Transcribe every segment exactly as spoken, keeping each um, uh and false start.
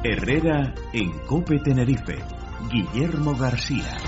Herrera en COPE Tenerife. Guillermo García.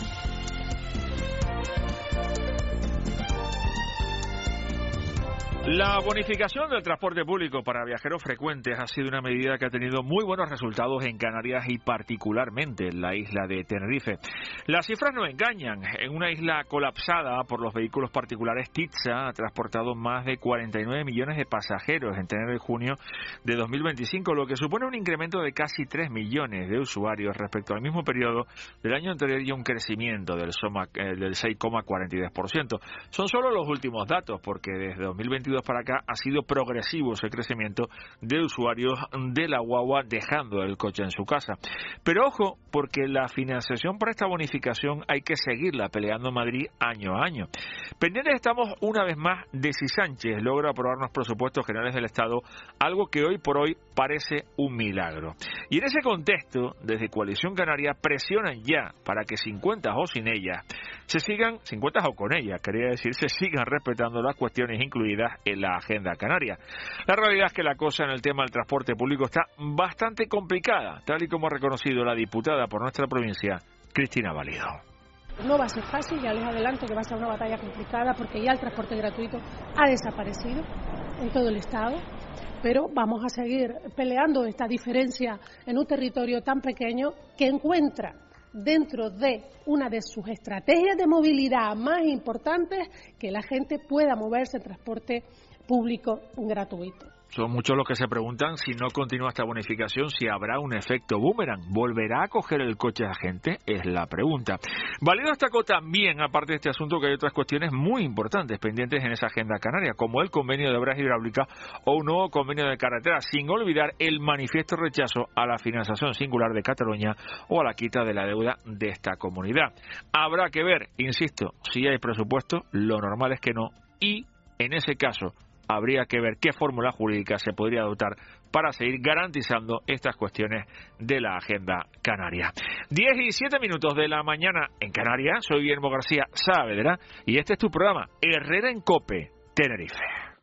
La bonificación del transporte público para viajeros frecuentes ha sido una medida que ha tenido muy buenos resultados en Canarias y particularmente en la isla de Tenerife. Las cifras no engañan. En una isla colapsada por los vehículos particulares, Titsa ha transportado más de cuarenta y nueve millones de pasajeros entre enero y junio de dos mil veinticinco, lo que supone un incremento de casi tres millones de usuarios respecto al mismo periodo del año anterior y un crecimiento del, Soma, eh, del seis coma cuarenta y dos por ciento. Son solo los últimos datos porque desde dos mil veintidós para acá ha sido progresivo ese crecimiento de usuarios de la guagua dejando el coche en su casa. Pero ojo, porque la financiación para esta bonificación hay que seguirla peleando en Madrid año a año. Pendientes estamos una vez más de si Sánchez logra aprobar los presupuestos generales del Estado, algo que hoy por hoy parece un milagro. Y en ese contexto, desde Coalición Canaria presionan ya para que cincuenta o sin ella se sigan, cincuenta o con ella, quería decir, se sigan respetando las cuestiones incluidas en la agenda canaria. La realidad es que la cosa en el tema del transporte público está bastante complicada, tal y como ha reconocido la diputada por nuestra provincia, Cristina Valido. No va a ser fácil, ya les adelanto que va a ser una batalla complicada porque ya el transporte gratuito ha desaparecido en todo el Estado, pero vamos a seguir peleando esta diferencia en un territorio tan pequeño que encuentra dentro de una de sus estrategias de movilidad más importantes que la gente pueda moverse en transporte público gratuito. Son muchos los que se preguntan si no continúa esta bonificación, si habrá un efecto boomerang. ¿Volverá a coger el coche la gente? Es la pregunta. Valido destacó también, aparte de este asunto, que hay otras cuestiones muy importantes pendientes en esa agenda canaria, como el convenio de obras hidráulicas o un nuevo convenio de carretera, sin olvidar el manifiesto rechazo a la financiación singular de Cataluña o a la quita de la deuda de esta comunidad. Habrá que ver, insisto, si hay presupuesto, lo normal es que no, y en ese caso habría que ver qué fórmula jurídica se podría adoptar para seguir garantizando estas cuestiones de la agenda canaria. diez y siete minutos de la mañana en Canarias. Soy Guillermo García Saavedra y este es tu programa Herrera en COPE Tenerife.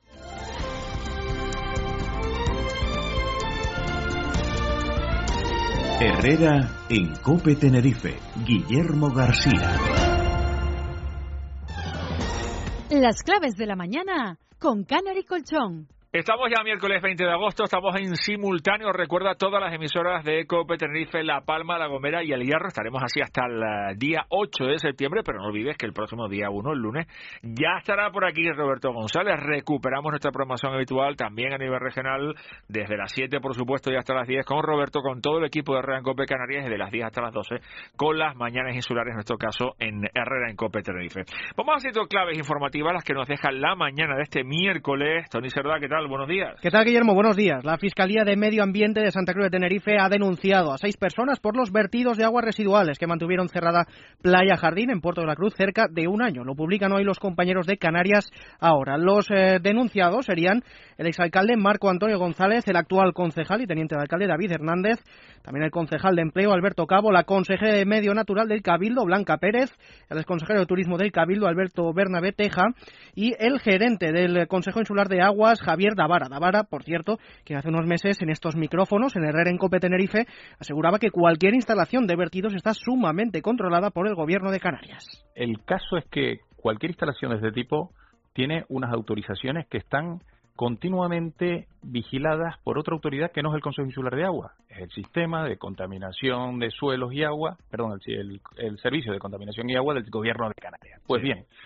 Herrera en COPE Tenerife. Guillermo García. Las claves de la mañana con Canary Colchón. Estamos ya miércoles veinte de agosto, estamos en simultáneo. Recuerda todas las emisoras de COPE Tenerife, La Palma, La Gomera y El Hierro. Estaremos así hasta el día ocho de septiembre, pero no olvides que el próximo día uno, el lunes, ya estará por aquí Roberto González. Recuperamos nuestra programación habitual también a nivel regional, desde las siete, por supuesto, y hasta las diez con Roberto, con todo el equipo de Herrera en COPE Canarias, y de las diez hasta las doce con las mañanas insulares, en nuestro caso, en Herrera en COPE Tenerife. Vamos a hacer dos claves informativas, las que nos deja la mañana de este miércoles. Tony Cerdá, ¿qué tal? Buenos días. ¿Qué tal, Guillermo? Buenos días. La Fiscalía de Medio Ambiente de Santa Cruz de Tenerife ha denunciado a seis personas por los vertidos de aguas residuales que mantuvieron cerrada Playa Jardín en Puerto de la Cruz cerca de un año. Lo publican hoy los compañeros de Canarias Ahora. Los eh, denunciados serían el exalcalde Marco Antonio González, el actual concejal y teniente de alcalde David Hernández, también el concejal de Empleo Alberto Cabo, la consejera de Medio Natural del Cabildo Blanca Pérez, el exconsejero de Turismo del Cabildo Alberto Bernabé Teja y el gerente del Consejo Insular de Aguas Javier Davara. Davara, por cierto, que hace unos meses en estos micrófonos, en Herrera en COPE Tenerife, aseguraba que cualquier instalación de vertidos está sumamente controlada por el Gobierno de Canarias. El caso es que cualquier instalación de este tipo tiene unas autorizaciones que están continuamente vigiladas por otra autoridad que no es el Consejo Insular de Agua. Es el Sistema de Contaminación de Suelos y Agua, perdón, el, el, el Servicio de Contaminación y Agua del Gobierno de Canarias. Pues sí. Bien,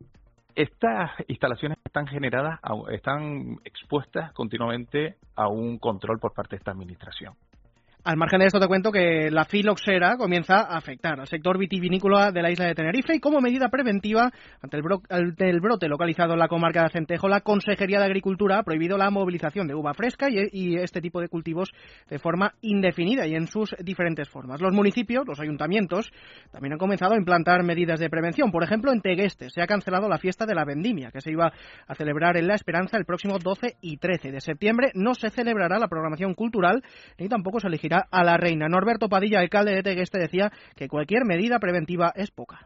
estas instalaciones están generadas, están expuestas continuamente a un control por parte de esta administración. Al margen de esto te cuento que la filoxera comienza a afectar al sector vitivinícola de la isla de Tenerife y como medida preventiva ante el, bro- ante el brote localizado en la comarca de Acentejo, la Consejería de Agricultura ha prohibido la movilización de uva fresca y, y este tipo de cultivos de forma indefinida y en sus diferentes formas. Los municipios, los ayuntamientos, también han comenzado a implantar medidas de prevención. Por ejemplo, en Tegueste se ha cancelado la fiesta de la vendimia, que se iba a celebrar en La Esperanza el próximo doce y trece de septiembre. No se celebrará la programación cultural ni tampoco se elegirá a la reina. Norberto Padilla, alcalde de Tegueste, decía que cualquier medida preventiva es poca.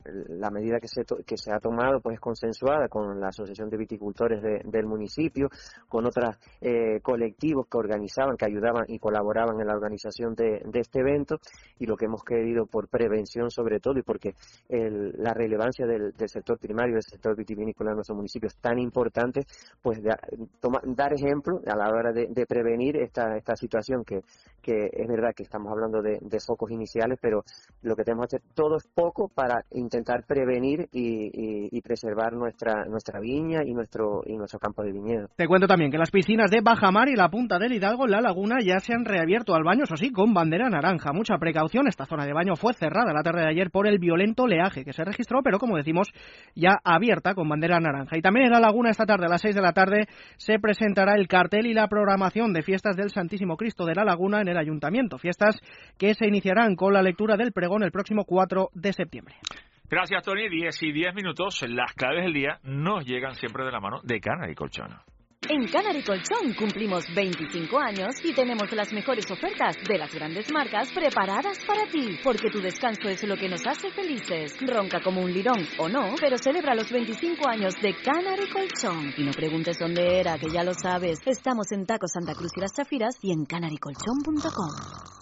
la medida que se, to, que se ha tomado pues es consensuada con la Asociación de Viticultores de, del municipio, con otros eh, colectivos que organizaban, que ayudaban y colaboraban en la organización de, de este evento, y lo que hemos querido por prevención sobre todo y porque el, la relevancia del, del sector primario, del sector vitivinícola en nuestro municipio es tan importante, pues de, toma, dar ejemplo a la hora de, de prevenir esta, esta situación que, que es verdad que estamos hablando de, de focos iniciales, pero lo que tenemos que hacer todo es poco para intentar prevenir y, y, y preservar nuestra nuestra viña y nuestro y nuestro campo de viñedo. Te cuento también que las piscinas de Bajamar y la Punta del Hidalgo en La Laguna ya se han reabierto al baño, eso sí, con bandera naranja. Mucha precaución, esta zona de baño fue cerrada la tarde de ayer por el violento oleaje que se registró, pero como decimos, ya abierta con bandera naranja. Y también en La Laguna esta tarde a las seis de la tarde se presentará el cartel y la programación de fiestas del Santísimo Cristo de La Laguna en el Ayuntamiento, fiestas que se iniciarán con la lectura del pregón el próximo cuatro de septiembre. Gracias, Tony. diez y diez minutos. Las claves del día nos llegan siempre de la mano de Canary Colchón. En Canary Colchón cumplimos veinticinco años y tenemos las mejores ofertas de las grandes marcas preparadas para ti, porque tu descanso es lo que nos hace felices. Ronca como un lirón o no, pero celebra los veinticinco años de Canary Colchón. Y no preguntes dónde era, que ya lo sabes. Estamos en Taco Santa Cruz y Las Chafiras y en canary colchón punto com.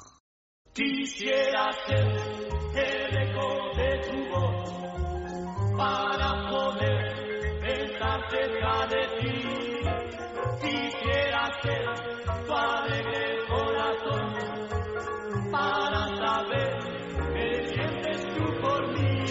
Quisiera ser el eco de tu voz para poder estar cerca de ti. Quisiera ser tu alegre corazón para saber que sientes tú por mí.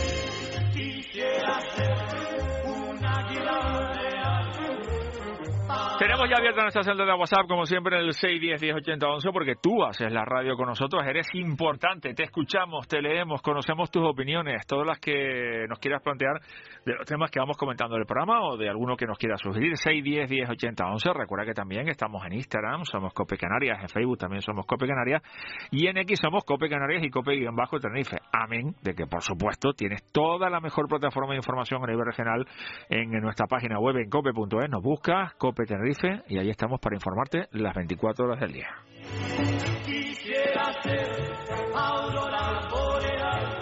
Quisiera ser un águila real. Tenemos ya abierta nuestra celda de WhatsApp, como siempre, en el seis uno cero, diez ochenta once, porque tú haces la radio con nosotros, eres importante, te escuchamos, te leemos, conocemos tus opiniones, todas las que nos quieras plantear de los temas que vamos comentando en el programa o de alguno que nos quieras sugerir. Seis uno cero, diez ochenta once. Recuerda que también estamos en Instagram, somos Cope Canarias, en Facebook también somos Cope Canarias, y en X somos Cope Canarias y Cope-Tenerife. Amén de que, por supuesto, tienes toda la mejor plataforma de información a nivel regional en nuestra página web en cope punto es. Nos buscas Cope Tenerife y ahí estamos para informarte las veinticuatro horas del día. Quisiera ser aurora boreal.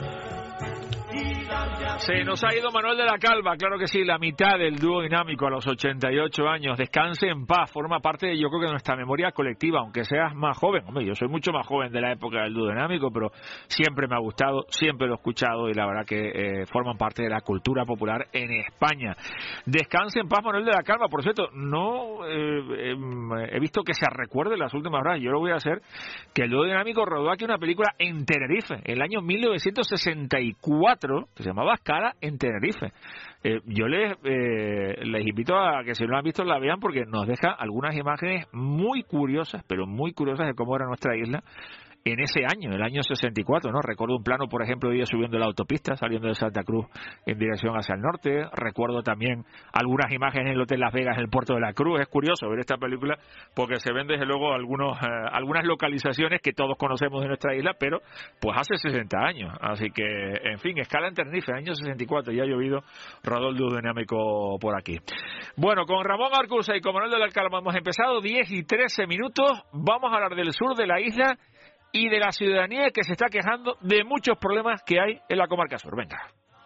Se nos ha ido Manuel de la Calva, claro que sí, la mitad del dúo dinámico a los ochenta y ocho años. Descanse en paz, forma parte, yo creo que de nuestra memoria colectiva, aunque seas más joven. Hombre, yo soy mucho más joven de la época del dúo dinámico, pero siempre me ha gustado, siempre lo he escuchado y la verdad que eh, forman parte de la cultura popular en España. Descanse en paz Manuel de la Calva. Por cierto, no eh, eh, he visto que se recuerde las últimas horas, yo lo voy a hacer, que el dúo dinámico rodó aquí una película en Tenerife, en el año mil novecientos sesenta y cuatro, que se llamaba Cara en Tenerife. Eh, yo les, eh, les invito a que si no la han visto la vean, porque nos deja algunas imágenes muy curiosas, pero muy curiosas de cómo era nuestra isla en ese año, el año sesenta y cuatro, ¿no? Recuerdo un plano, por ejemplo, de ella subiendo la autopista, saliendo de Santa Cruz en dirección hacia el norte. Recuerdo también algunas imágenes en el Hotel Las Vegas, en el Puerto de la Cruz. Es curioso ver esta película porque se ven desde luego algunos eh, algunas localizaciones que todos conocemos de nuestra isla, pero pues hace sesenta años. Así que, en fin, escala en Tenerife, año sesenta y cuatro, ya ha llovido, rodó el dúo dinámico por aquí. Bueno, con Ramón Arcusa y con Manuel de la Calva hemos empezado, diez y trece minutos. Vamos a hablar del sur de la isla y de la ciudadanía que se está quejando de muchos problemas que hay en la comarca sur. Venga.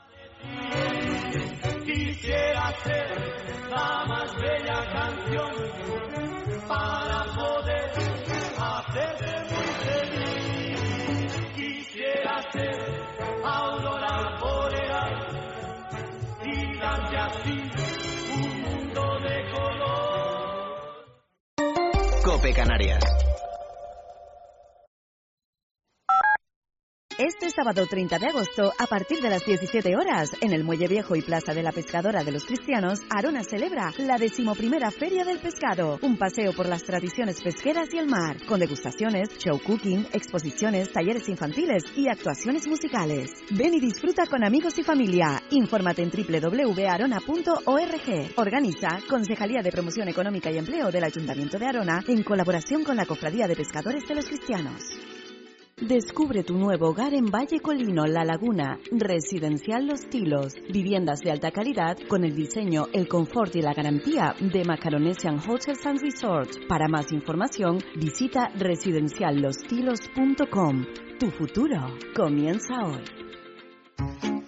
Quisiera ser la más bella canción para poder hacerte muy feliz. Quisiera ser aurora boreal y darte así un mundo de color. Cope Canarias. Este sábado treinta de agosto, a partir de las diecisiete horas, en el Muelle Viejo y Plaza de la Pescadora de los Cristianos, Arona celebra la decimoprimera Feria del Pescado, un paseo por las tradiciones pesqueras y el mar, con degustaciones, show cooking, exposiciones, talleres infantiles y actuaciones musicales. Ven y disfruta con amigos y familia. Infórmate en doble u doble u doble u punto arona punto org. Organiza Concejalía de Promoción Económica y Empleo del Ayuntamiento de Arona, en colaboración con la Cofradía de Pescadores de los Cristianos. Descubre tu nuevo hogar en Valle Colino, La Laguna, Residencial Los Tilos. Viviendas de alta calidad con el diseño, el confort y la garantía de Macaronesian Hotels and Resorts. Para más información, visita residencial los tilos punto com. Tu futuro comienza hoy.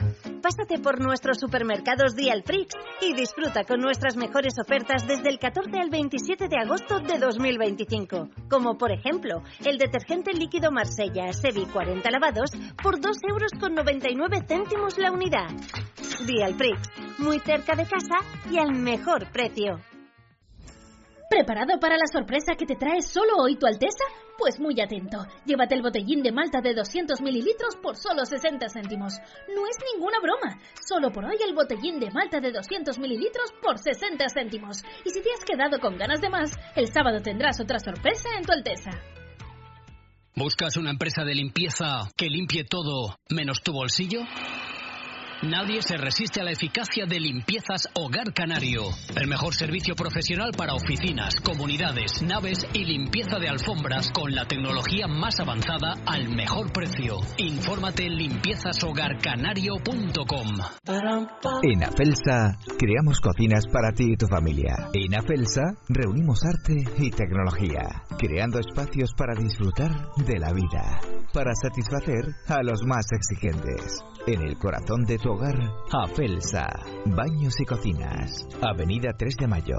Pásate por nuestros supermercados Dialprix y disfruta con nuestras mejores ofertas desde el catorce al veintisiete de agosto de dos mil veinticinco. Como por ejemplo, el detergente líquido Marsella Sevi cuarenta lavados por dos euros con noventa y nueve céntimos la unidad. Dialprix, muy cerca de casa y al mejor precio. ¿Preparado para la sorpresa que te trae solo hoy tu Alteza? Pues muy atento. Llévate el botellín de malta de doscientos mililitros por solo sesenta céntimos. No es ninguna broma. Solo por hoy el botellín de malta de doscientos mililitros por sesenta céntimos. Y si te has quedado con ganas de más, el sábado tendrás otra sorpresa en tu Alteza. ¿Buscas una empresa de limpieza que limpie todo menos tu bolsillo? Nadie se resiste a la eficacia de Limpiezas Hogar Canario. El mejor servicio profesional para oficinas, comunidades, naves y limpieza de alfombras con la tecnología más avanzada al mejor precio. Infórmate en limpiezas hogar canario punto com. En Afelsa creamos cocinas para ti y tu familia. En Afelsa reunimos arte y tecnología, creando espacios para disfrutar de la vida, para satisfacer a los más exigentes. En el corazón de tu hogar, Afelsa, baños y cocinas, Avenida tres de Mayo.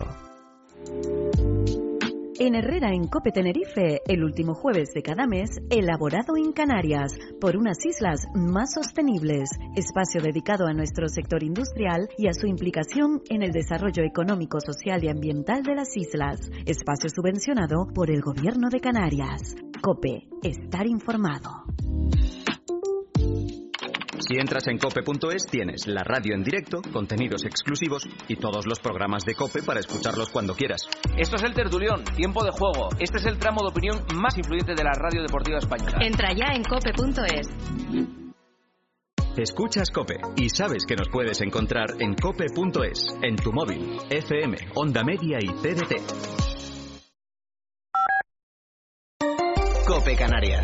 En Herrera, en Cope Tenerife, el último jueves de cada mes, elaborado en Canarias, por unas islas más sostenibles. Espacio dedicado a nuestro sector industrial y a su implicación en el desarrollo económico, social y ambiental de las islas. Espacio subvencionado por el Gobierno de Canarias. Cope, estar informado. Si entras en cope punto es, tienes la radio en directo, contenidos exclusivos y todos los programas de COPE para escucharlos cuando quieras. Esto es El Tertulión, tiempo de juego. Este es el tramo de opinión más influyente de la radio deportiva española. Entra ya en cope punto es. Escuchas COPE y sabes que nos puedes encontrar en cope punto es, en tu móvil, F M, Onda Media y C D T. COPE Canarias.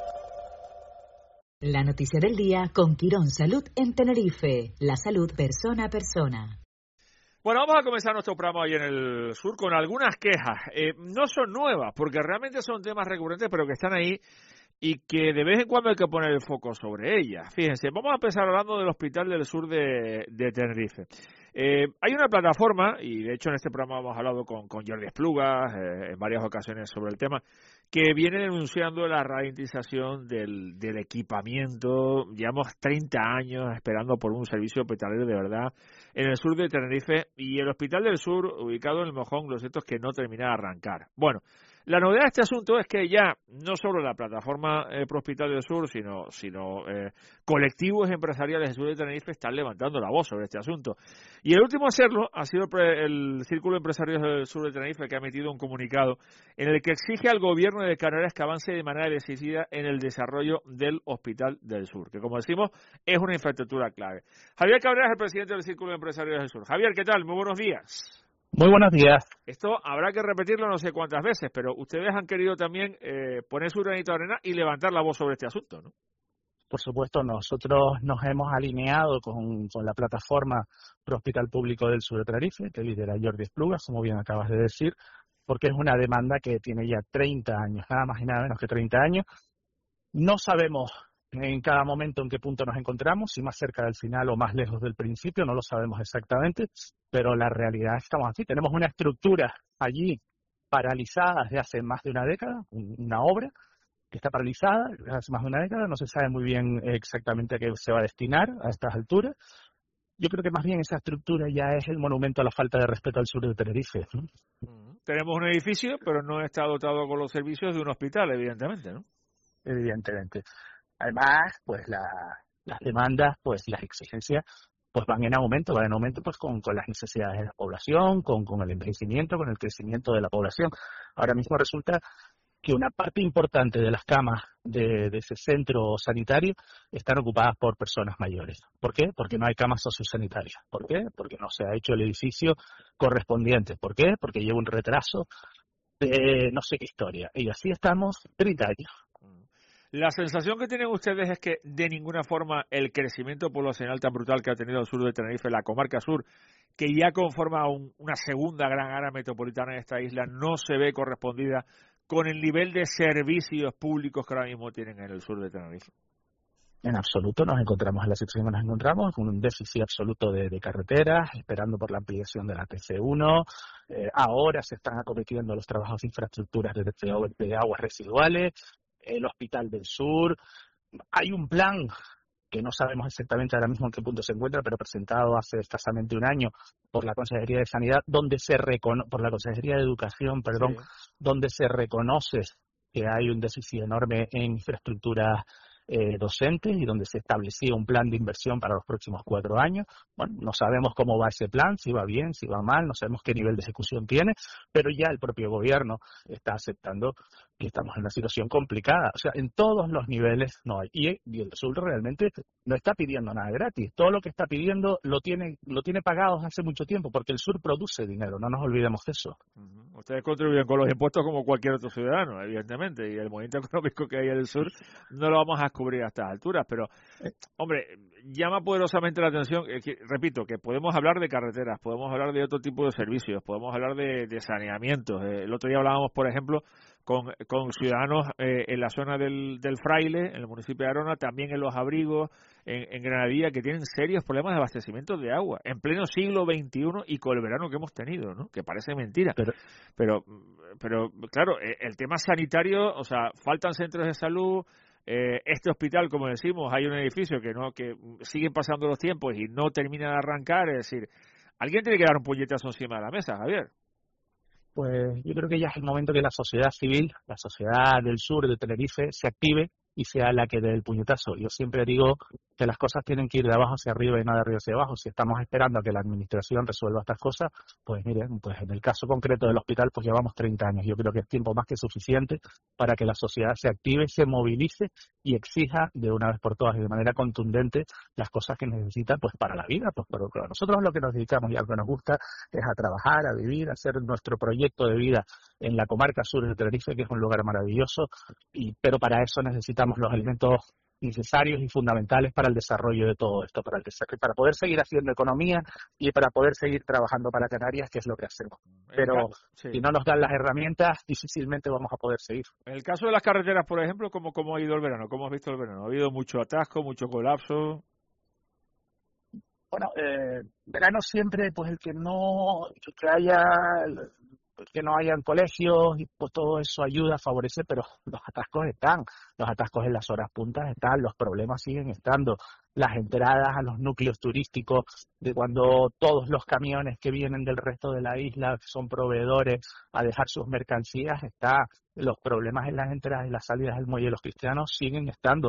La noticia del día con Quirón Salud en Tenerife. La salud persona a persona. Bueno, vamos a comenzar nuestro programa hoy en el sur con algunas quejas. Eh, no son nuevas, porque realmente son temas recurrentes, pero que están ahí y que de vez en cuando hay que poner el foco sobre ellas. Fíjense, vamos a empezar hablando del Hospital del Sur de, de Tenerife. Eh, hay una plataforma, y de hecho en este programa hemos hablado con, con Jordi Esplugas eh, en varias ocasiones sobre el tema, que viene denunciando la ralentización del, del equipamiento. Llevamos treinta años esperando por un servicio hospitalario de verdad en el sur de Tenerife, y el Hospital del Sur, ubicado en el Mojón, lo cierto es que no termina de arrancar. Bueno, la novedad de este asunto es que ya no solo la plataforma eh, Pro Hospital del Sur, sino, sino eh, colectivos empresariales del sur de Tenerife están levantando la voz sobre este asunto. Y el último a hacerlo ha sido el Círculo de Empresarios del Sur de Tenerife, que ha emitido un comunicado en el que exige al gobierno de Canarias que avance de manera decidida en el desarrollo del Hospital del Sur, que como decimos es una infraestructura clave. Javier Cabrera es el presidente del Círculo de Empresarios del Sur. Javier, ¿qué tal? Muy buenos días. Muy buenos días. Esto habrá que repetirlo no sé cuántas veces, pero ustedes han querido también eh, poner su granito de arena y levantar la voz sobre este asunto, ¿no? Por supuesto, nosotros nos hemos alineado con, con la plataforma Pro Hospital Público del Sur de Tenerife, que lidera Jordi Esplugas, como bien acabas de decir, porque es una demanda que tiene ya treinta años, nada más y nada menos que treinta años. No sabemos en cada momento en qué punto nos encontramos, si más cerca del final o más lejos del principio, no lo sabemos exactamente, pero la realidad es que estamos así. Tenemos una estructura allí paralizada desde hace más de una década, una obra que está paralizada desde hace más de una década, no se sabe muy bien exactamente a qué se va a destinar a estas alturas. Yo creo que más bien esa estructura ya es el monumento a la falta de respeto al sur de Tenerife, ¿no? Uh-huh. Tenemos un edificio, pero no está dotado con los servicios de un hospital, evidentemente, ¿no? Evidentemente. Además, pues la, las demandas, pues las exigencias, pues van en aumento, van en aumento pues con, con las necesidades de la población, con, con el envejecimiento, con el crecimiento de la población. Ahora mismo resulta que una parte importante de las camas de, de ese centro sanitario están ocupadas por personas mayores. ¿Por qué? Porque no hay camas sociosanitarias. ¿Por qué? Porque no se ha hecho el edificio correspondiente. ¿Por qué? Porque lleva un retraso de no sé qué historia. Y así estamos treinta años. La sensación que tienen ustedes es que de ninguna forma el crecimiento poblacional tan brutal que ha tenido el sur de Tenerife, la comarca sur, que ya conforma un, una segunda gran área metropolitana de esta isla, no se ve correspondida con el nivel de servicios públicos que ahora mismo tienen en el sur de Tenerife. En absoluto nos encontramos en la situación que nos encontramos, con un déficit absoluto de, de carreteras, esperando por la ampliación de la T C uno. Eh, ahora se están acometiendo los trabajos de infraestructuras de, de, de aguas residuales, el Hospital del Sur. Hay un plan que no sabemos exactamente ahora mismo en qué punto se encuentra, pero presentado hace escasamente un año por la Consejería de Sanidad, donde se recono- por la Consejería de Educación, perdón, sí. donde se reconoce que hay un déficit enorme en infraestructuras eh, docentes y donde se establecía un plan de inversión para los próximos cuatro años. Bueno, no sabemos cómo va ese plan, si va bien, si va mal, no sabemos qué nivel de ejecución tiene, pero ya el propio gobierno está aceptando que estamos en una situación complicada. O sea, en todos los niveles no hay. Y, y el sur realmente no está pidiendo nada gratis. Todo lo que está pidiendo lo tiene lo tiene pagado hace mucho tiempo, porque el sur produce dinero, no nos olvidemos de eso. Uh-huh. Ustedes contribuyen con los impuestos como cualquier otro ciudadano, evidentemente, y el movimiento económico que hay en el sur no lo vamos a cubrir a estas alturas, pero, hombre, llama poderosamente la atención, eh, que, repito, que podemos hablar de carreteras, podemos hablar de otro tipo de servicios, podemos hablar de, de saneamientos. Eh, el otro día hablábamos, por ejemplo, con, con ciudadanos eh, en la zona del, del Fraile, en el municipio de Arona, también en Los Abrigos, en, en Granadilla, que tienen serios problemas de abastecimiento de agua, en pleno siglo veintiuno y con el verano que hemos tenido, ¿no? Que parece mentira. Pero, pero, pero claro, el tema sanitario, o sea, faltan centros de salud. Eh, este hospital, como decimos, hay un edificio que no que siguen pasando los tiempos y no termina de arrancar, es decir, alguien tiene que dar un puñetazo encima de la mesa, Javier. Pues yo creo que ya es el momento que la sociedad civil, la sociedad del sur de Tenerife, se active y sea la que dé el puñetazo. Yo siempre digo que las cosas tienen que ir de abajo hacia arriba y no de arriba hacia abajo. Si estamos esperando a que la administración resuelva estas cosas, pues miren, pues en el caso concreto del hospital, pues llevamos treinta años. Yo creo que es tiempo más que suficiente para que la sociedad se active, se movilice y exija de una vez por todas y de manera contundente las cosas que necesita, pues para la vida. Pues pero claro, nosotros lo que nos dedicamos y a lo que nos gusta es a trabajar, a vivir, a hacer nuestro proyecto de vida en la comarca sur de Tenerife, que es un lugar maravilloso, y pero para eso necesitamos los elementos necesarios y fundamentales para el desarrollo de todo esto, para el desarrollo, para poder seguir haciendo economía y para poder seguir trabajando para Canarias, que es lo que hacemos. Pero sí. Si no nos dan las herramientas, difícilmente vamos a poder seguir. En el caso de las carreteras, por ejemplo, ¿cómo, cómo ha ido el verano? ¿Cómo has visto el verano? ¿Ha habido mucho atasco, mucho colapso? Bueno, eh, verano siempre, pues el que no, que haya... que no hayan colegios y pues todo eso ayuda, favorece, pero los atascos están, los atascos en las horas puntas están, los problemas siguen estando, las entradas a los núcleos turísticos, de cuando todos los camiones que vienen del resto de la isla, que son proveedores, a dejar sus mercancías, está, los problemas en las entradas y las salidas del muelle de los cristianos siguen estando.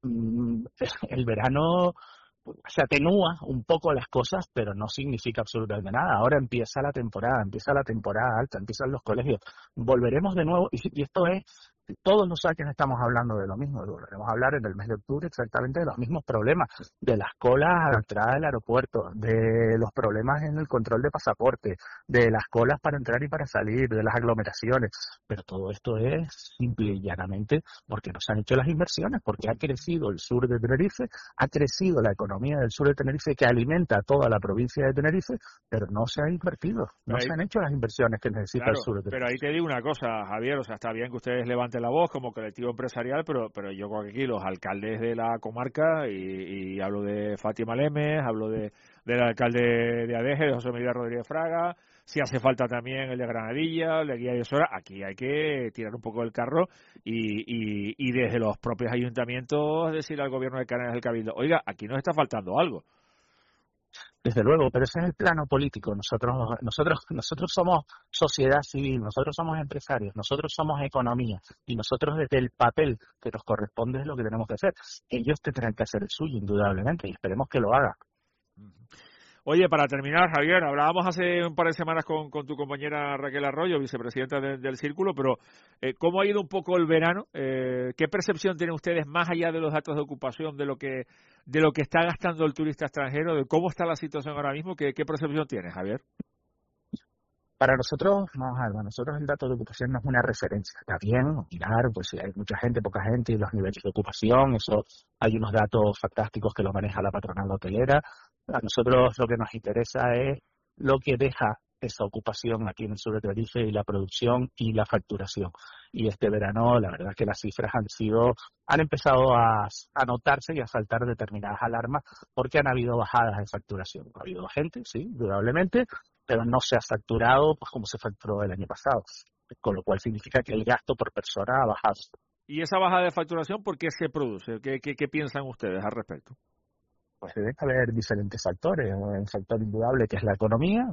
El verano se atenúa un poco las cosas, pero no significa absolutamente nada. Ahora empieza la temporada, empieza la temporada alta, empiezan los colegios. Volveremos de nuevo, y, y esto es, todos los años estamos hablando de lo mismo. Volveremos a hablar en el mes de octubre exactamente de los mismos problemas, de las colas a la entrada del aeropuerto, de los problemas en el control de pasaporte, de las colas para entrar y para salir, de las aglomeraciones. Pero todo esto es simple y llanamente porque no se han hecho las inversiones, porque ha crecido el sur de Tenerife, ha crecido la economía del sur de Tenerife que alimenta a toda la provincia de Tenerife, pero no se ha invertido, no ahí, se han hecho las inversiones que necesita claro, el sur de Tenerife. Pero ahí te digo una cosa, Javier, o sea, está bien que ustedes levanten la voz como colectivo empresarial, pero pero yo creo que aquí los alcaldes de la comarca, y, y hablo de Fátima Lemes, hablo de del alcalde de Adeje, de José Miguel Rodríguez Fraga, si hace falta también el de Granadilla, el de Guía y Osora, aquí hay que tirar un poco el carro y, y, y desde los propios ayuntamientos decir al gobierno de Canarias del Cabildo, oiga, aquí nos está faltando algo. Desde luego, pero ese es el plano político. Nosotros, nosotros, nosotros somos sociedad civil, nosotros somos empresarios, nosotros somos economía, y nosotros desde el papel que nos corresponde es lo que tenemos que hacer. Ellos tendrán que hacer el suyo, indudablemente, y esperemos que lo hagan. Oye, para terminar, Javier, hablábamos hace un par de semanas con, con tu compañera Raquel Arroyo, vicepresidenta de, del Círculo, pero eh, ¿cómo ha ido un poco el verano? Eh, ¿Qué percepción tienen ustedes, más allá de los datos de ocupación, de lo que de lo que está gastando el turista extranjero, de cómo está la situación ahora mismo? ¿Qué, qué percepción tienes, Javier? Para nosotros, vamos a ver, para nosotros el dato de ocupación no es una referencia. Está bien mirar, pues si hay mucha gente, poca gente, y los niveles de ocupación, eso hay unos datos fantásticos que los maneja la patronal hotelera. A nosotros lo que nos interesa es lo que deja esa ocupación aquí en el sur de Tenerife y la producción y la facturación. Y este verano, la verdad es que las cifras han sido, han empezado a, a notarse y a saltar determinadas alarmas porque han habido bajadas de facturación. Ha habido gente, sí, indudablemente, pero no se ha facturado pues como se facturó el año pasado, con lo cual significa que el gasto por persona ha bajado. ¿Y esa bajada de facturación por qué se produce? ¿Qué, qué, qué piensan ustedes al respecto? Pues debe haber diferentes factores. Un factor indudable que es la economía,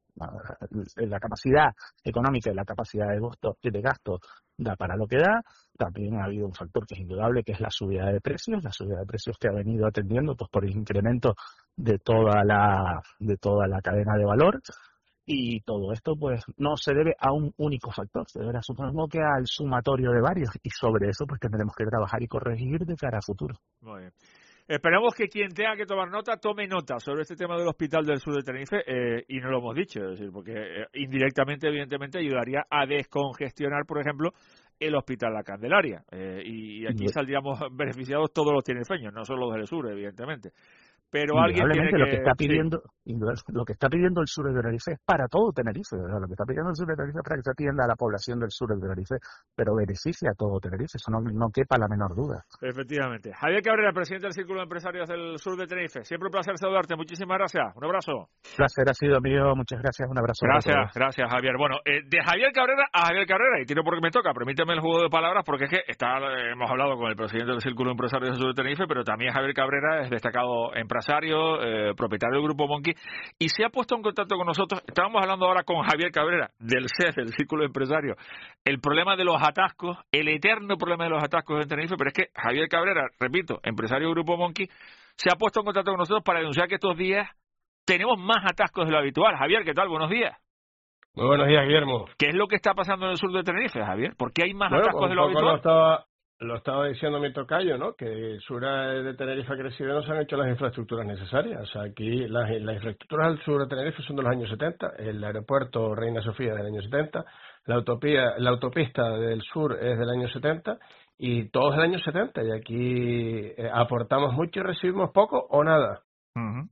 la capacidad económica y la capacidad de gasto, de gasto da para lo que da. También ha habido un factor que es indudable, que es la subida de precios, la subida de precios que ha venido atendiendo pues por el incremento de toda la de toda la cadena de valor. Y todo esto pues no se debe a un único factor, se debe, supongo, que al sumatorio de varios, y sobre eso pues tendremos que trabajar y corregir de cara a futuro. Muy bien. Esperamos que quien tenga que tomar nota, tome nota sobre este tema del Hospital del Sur de Tenerife, eh, y no lo hemos dicho, es decir, porque eh, indirectamente, evidentemente, ayudaría a descongestionar, por ejemplo, el Hospital La Candelaria, eh, y aquí saldríamos beneficiados todos los tinerfeños, no solo los del sur, evidentemente. Pero alguien tiene que... lo que está pidiendo sí. lo que está pidiendo el sur de Tenerife es para todo Tenerife, o sea, lo que está pidiendo el sur de Tenerife es para que se atienda a la población del sur de Tenerife, pero beneficia a todo Tenerife, eso no, no quepa la menor duda. Efectivamente. Javier Cabrera, presidente del Círculo de Empresarios del Sur de Tenerife, siempre un placer saludarte, muchísimas gracias, un abrazo. Un placer ha sido mío, muchas gracias, un abrazo. Gracias, gracias Javier. Bueno, eh, de Javier Cabrera a Javier Cabrera, y tiro porque me toca, permíteme el juego de palabras, porque es que está, eh, hemos hablado con el presidente del Círculo de Empresarios del Sur de Tenerife, pero también Javier Cabrera es destacado empresario, eh, propietario del Grupo Monkey, y se ha puesto en contacto con nosotros. Estábamos hablando ahora con Javier Cabrera, del C E F, del Círculo de Empresarios, el problema de los atascos, el eterno problema de los atascos en Tenerife, pero es que Javier Cabrera, repito, empresario del Grupo Monkey, se ha puesto en contacto con nosotros para denunciar que estos días tenemos más atascos de lo habitual. Javier, ¿qué tal? Buenos días. Muy buenos días, Guillermo. ¿Qué es lo que está pasando en el sur de Tenerife, Javier? ¿Por qué hay más bueno, atascos de lo habitual? Lo estaba, lo estaba diciendo mi tocayo, ¿no? Que el sur de Tenerife ha crecido y no se han hecho las infraestructuras necesarias. O sea, aquí las, las infraestructuras del sur de Tenerife son de los años setenta. El aeropuerto Reina Sofía es del año setenta. La, utopía, la autopista del sur es del año setenta. Y todo es del año setenta. Y aquí eh, aportamos mucho y recibimos poco o nada. Uh-huh.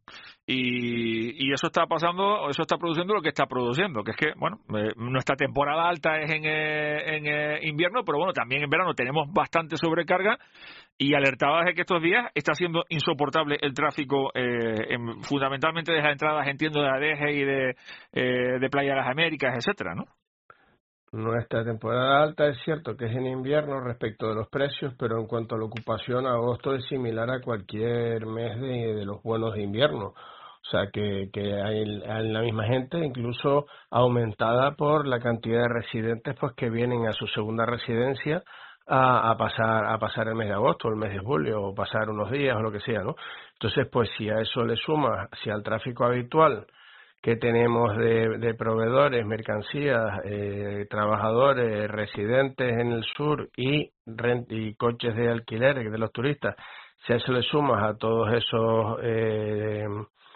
Y, y eso está pasando, eso está produciendo lo que está produciendo, que es que, bueno, eh, nuestra temporada alta es en, eh, en eh, invierno, pero bueno, también en verano tenemos bastante sobrecarga, y alertabas de que estos días está siendo insoportable el tráfico, eh, en, fundamentalmente desde las entradas, entiendo, de Adeje y de, eh, de Playa de las Américas, etcétera, ¿no? Nuestra temporada alta es cierto que es en invierno respecto de los precios, pero en cuanto a la ocupación, agosto es similar a cualquier mes de, de los buenos de invierno. O sea, que, que hay, hay la misma gente, incluso aumentada por la cantidad de residentes pues que vienen a su segunda residencia a, a pasar a pasar el mes de agosto, el mes de julio, o pasar unos días o lo que sea, ¿no? Entonces, pues si a eso le sumas, si al tráfico habitual que tenemos de, de proveedores, mercancías, eh, trabajadores, residentes en el sur y, rent, y coches de alquiler de los turistas, si a eso le sumas a todos esos eh,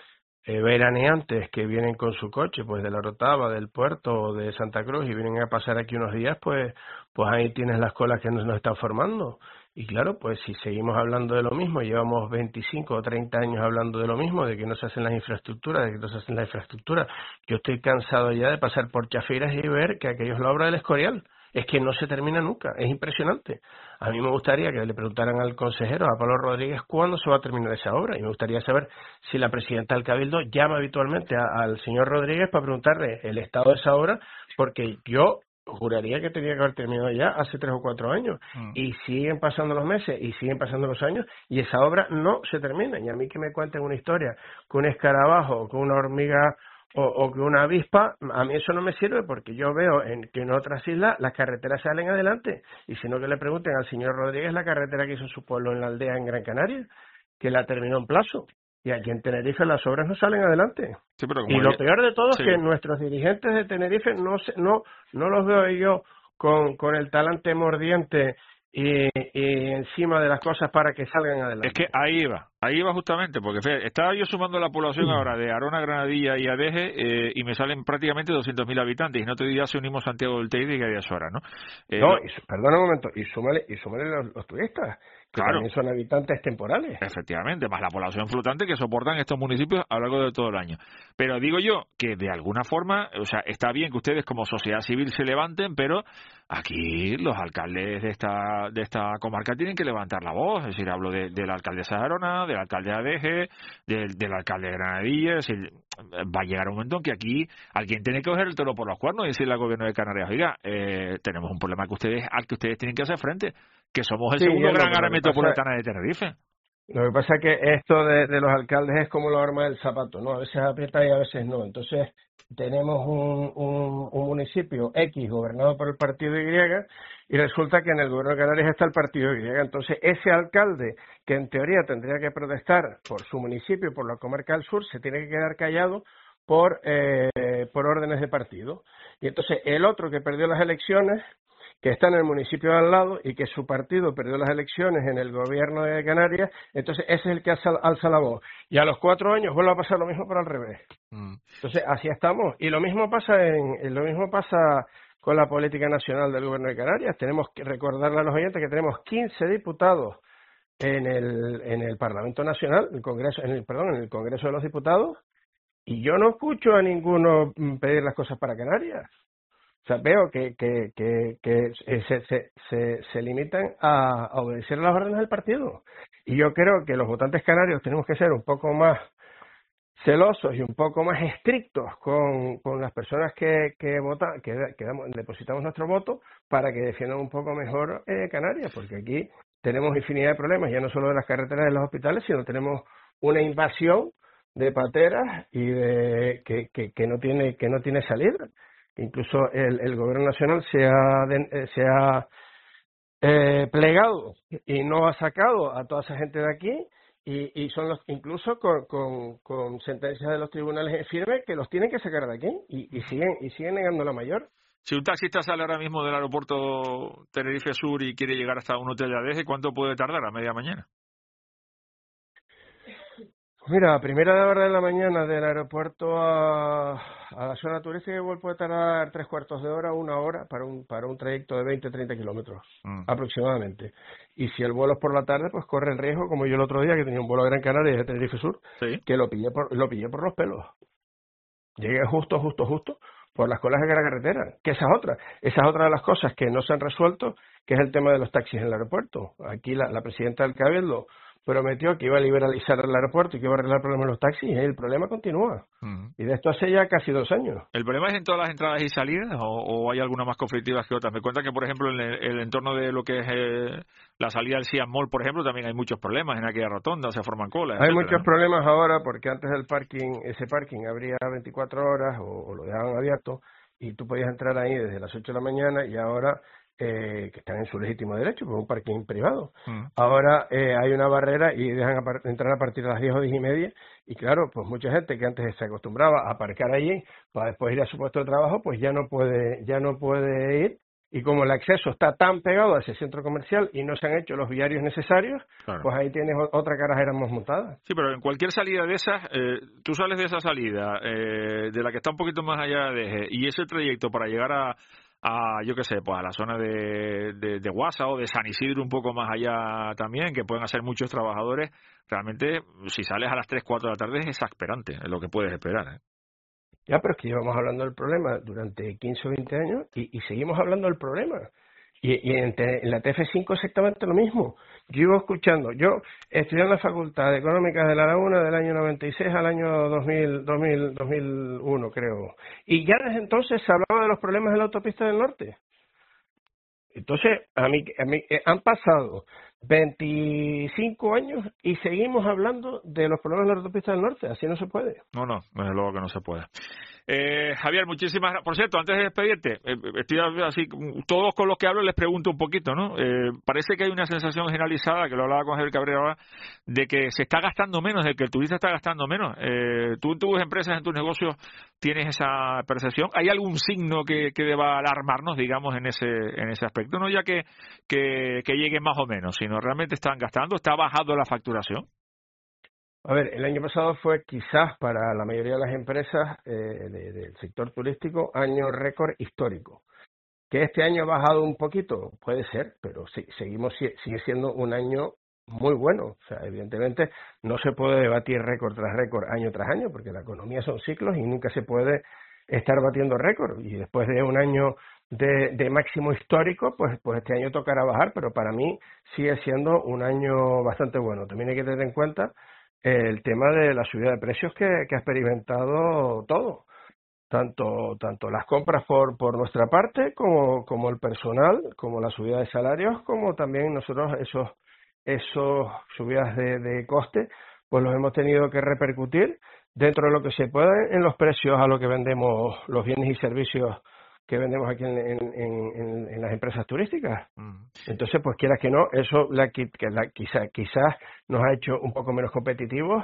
eh, veraneantes que vienen con su coche, pues de la Orotava, del puerto o de Santa Cruz, y vienen a pasar aquí unos días, pues, pues ahí tienes las colas que nos, nos están formando. Y claro, pues si seguimos hablando de lo mismo, llevamos veinticinco o treinta años hablando de lo mismo, de que no se hacen las infraestructuras, de que no se hacen las infraestructuras. Yo estoy cansado ya de pasar por Chafiras y ver que aquello es la obra del Escorial. Es que no se termina nunca, es impresionante. A mí me gustaría que le preguntaran al consejero, a Pablo Rodríguez, cuándo se va a terminar esa obra. Y me gustaría saber si la presidenta del Cabildo llama habitualmente a, al señor Rodríguez para preguntarle el estado de esa obra, porque yo juraría que tenía que haber terminado ya hace tres o cuatro años. Mm. Y siguen pasando los meses y siguen pasando los años y esa obra no se termina. Y a mí que me cuenten una historia con un escarabajo, con una hormiga o, o con una avispa, a mí eso no me sirve, porque yo veo en, que en otras islas las carreteras salen adelante. Y si no, que le pregunten al señor Rodríguez la carretera que hizo en su pueblo en la aldea en Gran Canaria, que la terminó en plazo. Y aquí en Tenerife las obras no salen adelante. Sí, pero como y lo ya... peor de todo sí. es que nuestros dirigentes de Tenerife no se, no no los veo yo con, con el talante mordiente y, y encima de las cosas para que salgan adelante. Es que ahí va. Ahí va justamente, porque fíjate, estaba yo sumando la población ahora de Arona, Granadilla y Adeje eh, y me salen prácticamente doscientos mil habitantes. Y no te diría si unimos Santiago del Teide y Guadiasora, ¿no? Eh, no, lo... y, perdona un momento, y súmale, y súmale los, los turistas, que claro, también son habitantes temporales. Efectivamente, más la población flotante que soportan estos municipios a lo largo de todo el año. Pero digo yo que de alguna forma, o sea, está bien que ustedes como sociedad civil se levanten, pero aquí los alcaldes de esta de esta comarca tienen que levantar la voz. Es decir, hablo de, de la alcaldesa de Arona, del alcalde de Adeje, del, del alcalde de Granadilla. Es decir, va a llegar un momento en que aquí alguien tiene que coger el toro por los cuernos y decirle al gobierno de Canarias, oiga, eh, tenemos un problema que ustedes al que ustedes tienen que hacer frente, que somos el sí, segundo no, gran área pasa, metropolitana de Tenerife. Lo que pasa es que esto de, de los alcaldes es como la arma del zapato, ¿no? A veces aprieta y a veces no. Entonces, tenemos un, un, un municipio X gobernado por el partido Y y resulta que en el gobierno de Canarias está el partido Y. Entonces, ese alcalde, que en teoría tendría que protestar por su municipio, por la comarca del sur, se tiene que quedar callado por, eh, por órdenes de partido. Y entonces, el otro que perdió las elecciones, que está en el municipio de al lado y que su partido perdió las elecciones en el gobierno de Canarias, entonces ese es el que alza, alza la voz. Y a los cuatro años vuelve a pasar lo mismo, pero al revés. Mm. Entonces, así estamos. Y lo mismo pasa en lo mismo pasa con la política nacional del gobierno de Canarias. Tenemos que recordarle a los oyentes que tenemos quince diputados en el en el Parlamento Nacional, el Congreso, en el perdón, en el Congreso de los Diputados, y yo no escucho a ninguno pedir las cosas para Canarias. O sea, veo que, que, que, que se, se, se, se limitan a, a obedecer las órdenes del partido. Y yo creo que los votantes canarios tenemos que ser un poco más celosos y un poco más estrictos con, con las personas que, que votan, que, que damos, depositamos nuestro voto para que defiendan un poco mejor eh, Canarias, porque aquí tenemos infinidad de problemas, ya no solo de las carreteras de los hospitales, sino tenemos una invasión de pateras y de que, que, que no tiene que no tiene salida. Incluso el, el gobierno nacional se ha, de, se ha eh, plegado y no ha sacado a toda esa gente de aquí y, y son los incluso con, con, con sentencias de los tribunales en firme que los tienen que sacar de aquí y, y siguen y siguen negando la mayor. Si un taxista sale ahora mismo del aeropuerto Tenerife Sur y quiere llegar hasta un hotel de Adeje, ¿cuánto puede tardar? ¿A media mañana? Mira, a primera hora de la mañana del aeropuerto a, a la zona turística igual puede tardar tres cuartos de hora, una hora para un para un trayecto de veinte a treinta kilómetros mm. aproximadamente. Y si el vuelo es por la tarde, pues corre el riesgo, como yo el otro día que tenía un vuelo a Gran Canaria de Tenerife Sur, ¿sí? que lo pillé por lo pillé por los pelos. Llegué justo, justo, justo por las colas de la carretera, que esa es otra. Esa es otra de las cosas que no se han resuelto, que es el tema de los taxis en el aeropuerto. Aquí la, la presidenta del Cabildo prometió que iba a liberalizar el aeropuerto y que iba a arreglar el problema de los taxis, y el problema continúa. Uh-huh. Y de esto hace ya casi dos años. ¿El problema es en todas las entradas y salidas o, o hay algunas más conflictivas que otras? Me cuentan que, por ejemplo, en el, el entorno de lo que es eh, la salida del Siam Mall, por ejemplo, también hay muchos problemas en aquella rotonda, se forman colas. Hay etcétera, muchos ¿no? problemas ahora porque antes del parking, ese parking abría veinticuatro horas o, o lo dejaban abierto y tú podías entrar ahí desde las ocho de la mañana y ahora... Eh, que están en su legítimo derecho, por un parking privado. Mm. Ahora eh, hay una barrera y dejan a entrar a partir de las diez o diez y media y claro, pues mucha gente que antes se acostumbraba a aparcar allí para después ir a su puesto de trabajo, pues ya no puede, ya no puede ir y como el acceso está tan pegado a ese centro comercial y no se han hecho los viarios necesarios, claro. pues ahí tienes otra carajera más montada. Sí, pero en cualquier salida de esas, eh, tú sales de esa salida, eh, de la que está un poquito más allá de y ese trayecto para llegar a a, yo qué sé, pues a la zona de, de, de Guasa o de San Isidro un poco más allá también, que pueden hacer muchos trabajadores, realmente si sales a las tres, cuatro de la tarde es exasperante, es lo que puedes esperar, ¿eh? Ya, pero es que llevamos hablando del problema durante quince o veinte años y, y seguimos hablando del problema. Y, y en, te, en la T F cinco exactamente lo mismo. Yo iba escuchando, yo estudié en la Facultad de Económicas de La Laguna del año noventa y seis al año dos mil, dos mil, dos mil uno, creo. Y ya desde entonces se hablaba de los problemas de la autopista del norte. Entonces, a mí, a mí eh, han pasado veinticinco años y seguimos hablando de los problemas de la autopista del norte. Así no se puede. No, no, desde luego que no se puede. Eh, Javier, muchísimas gracias. Por cierto, antes de despedirte, eh, estoy así, todos con los que hablo les pregunto un poquito, ¿no? Eh, parece que hay una sensación generalizada, que lo hablaba con Javier Cabrera ahora, de que se está gastando menos, de que el turista está gastando menos. Eh, tú en tus empresas, en tus negocios, tienes esa percepción. ¿Hay algún signo que, que deba alarmarnos, digamos, en ese en ese aspecto? No ya que, que, que llegue más o menos, sino realmente están gastando, está bajando la facturación. A ver, el año pasado fue quizás para la mayoría de las empresas eh, de, del sector turístico año récord histórico. ¿Que este año ha bajado un poquito? Puede ser, pero sí, seguimos sigue siendo un año muy bueno. O sea, evidentemente no se puede debatir récord tras récord año tras año, porque la economía son ciclos y nunca se puede estar batiendo récord. Y después de un año de, de máximo histórico, pues, pues este año tocará bajar, pero para mí sigue siendo un año bastante bueno. También hay que tener en cuenta el tema de la subida de precios que, que ha experimentado todo. Tanto tanto las compras por por nuestra parte como como el personal, como la subida de salarios, como también nosotros esos esos subidas de, de coste, pues los hemos tenido que repercutir dentro de lo que se puede en los precios a lo que vendemos los bienes y servicios que vendemos aquí en, en, en, en las empresas turísticas. Mm. Entonces, pues quieras que no, eso la, que la, quizá, quizás nos ha hecho un poco menos competitivos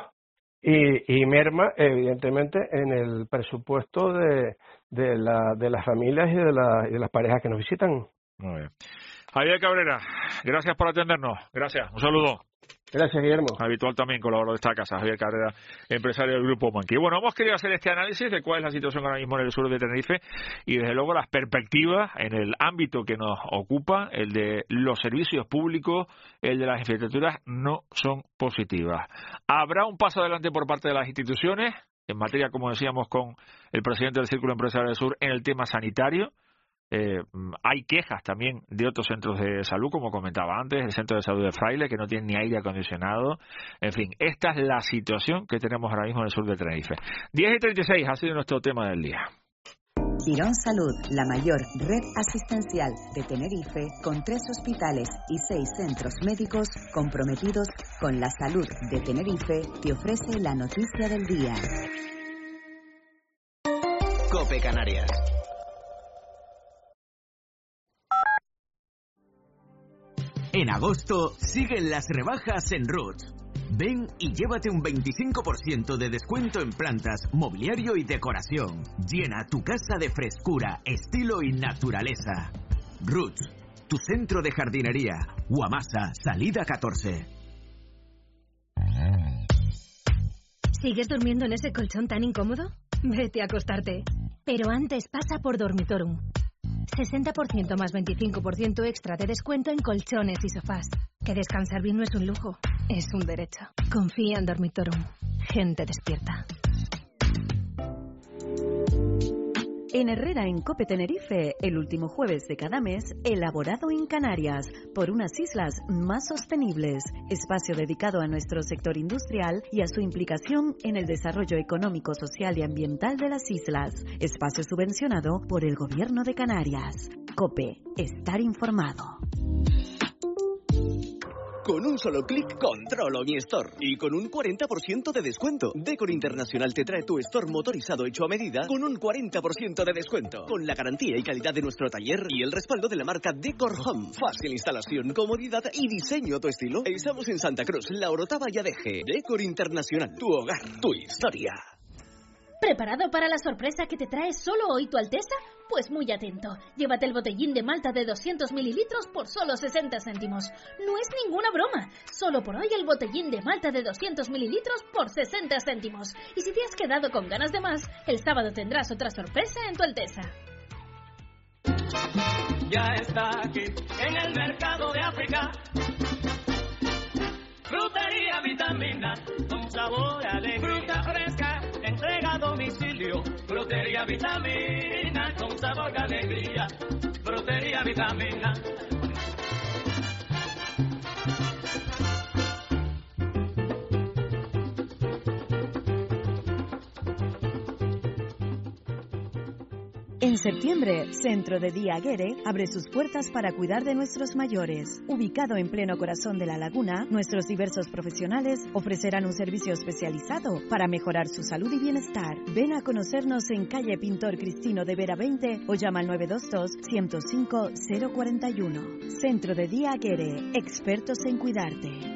y, y merma, evidentemente, en el presupuesto de, de, la, de las familias y de, la, y de las parejas que nos visitan. Muy bien. Javier Cabrera, gracias por atendernos. Gracias. Un saludo. Gracias, Guillermo. Habitual también colaborador de esta casa, Javier Cabrera, empresario del Grupo Monkey. Bueno, hemos querido hacer este análisis de cuál es la situación ahora mismo en el sur de Tenerife y desde luego las perspectivas en el ámbito que nos ocupa, el de los servicios públicos, el de las infraestructuras, no son positivas. Habrá un paso adelante por parte de las instituciones en materia, como decíamos, con el presidente del Círculo Empresarial del Sur en el tema sanitario. Eh, hay quejas también de otros centros de salud, como comentaba antes, el Centro de Salud de Fraile, que no tiene ni aire acondicionado. En fin, esta es la situación que tenemos ahora mismo en el sur de Tenerife. diez y treinta y seis ha sido nuestro tema del día. Quirón Salud, la mayor red asistencial de Tenerife, con tres hospitales y seis centros médicos comprometidos con la salud de Tenerife, te ofrece la noticia del día. COPE Canarias. En agosto siguen las rebajas en Roots. Ven y llévate un veinticinco por ciento de descuento en plantas, mobiliario y decoración. Llena tu casa de frescura, estilo y naturaleza. Roots, tu centro de jardinería. Guamasa, salida catorce. ¿Sigues durmiendo en ese colchón tan incómodo? Vete a acostarte. Pero antes pasa por Dormitorum. sesenta por ciento más veinticinco por ciento extra de descuento en colchones y sofás. Que descansar bien no es un lujo, es un derecho. Confía en Dormitorum. Gente despierta. En Herrera, en COPE Tenerife, el último jueves de cada mes, elaborado en Canarias, por unas islas más sostenibles. Espacio dedicado a nuestro sector industrial y a su implicación en el desarrollo económico, social y ambiental de las islas. Espacio subvencionado por el Gobierno de Canarias. COPE, estar informado. Con un solo clic controlo mi store y con un cuarenta por ciento de descuento. Decor Internacional te trae tu store motorizado hecho a medida con un cuarenta por ciento de descuento. Con la garantía y calidad de nuestro taller y el respaldo de la marca Decor Home. Fácil instalación, comodidad y diseño a tu estilo. Estamos en Santa Cruz, La Orotava y Adeje. Decor Internacional, tu hogar, tu historia. ¿Preparado para la sorpresa que te trae solo hoy tu Alteza? Pues muy atento. Llévate el botellín de Malta de doscientos mililitros por solo sesenta céntimos. No es ninguna broma. Solo por hoy el botellín de Malta de doscientos mililitros por sesenta céntimos. Y si te has quedado con ganas de más, el sábado tendrás otra sorpresa en tu Alteza. Ya está aquí, en el mercado de África. Frutería Vitamina, con sabor a alegría. Fruta fresca, entrega a domicilio. Frutería Vitamina, con sabor a alegría. Frutería Vitamina. En septiembre, Centro de Día Aguere abre sus puertas para cuidar de nuestros mayores. Ubicado en pleno corazón de la laguna, nuestros diversos profesionales ofrecerán un servicio especializado para mejorar su salud y bienestar. Ven a conocernos en calle Pintor Cristino de Vera veinte o llama al nueve dos dos, ciento cinco, cero cuarenta y uno. Centro de Día Aguere, expertos en cuidarte.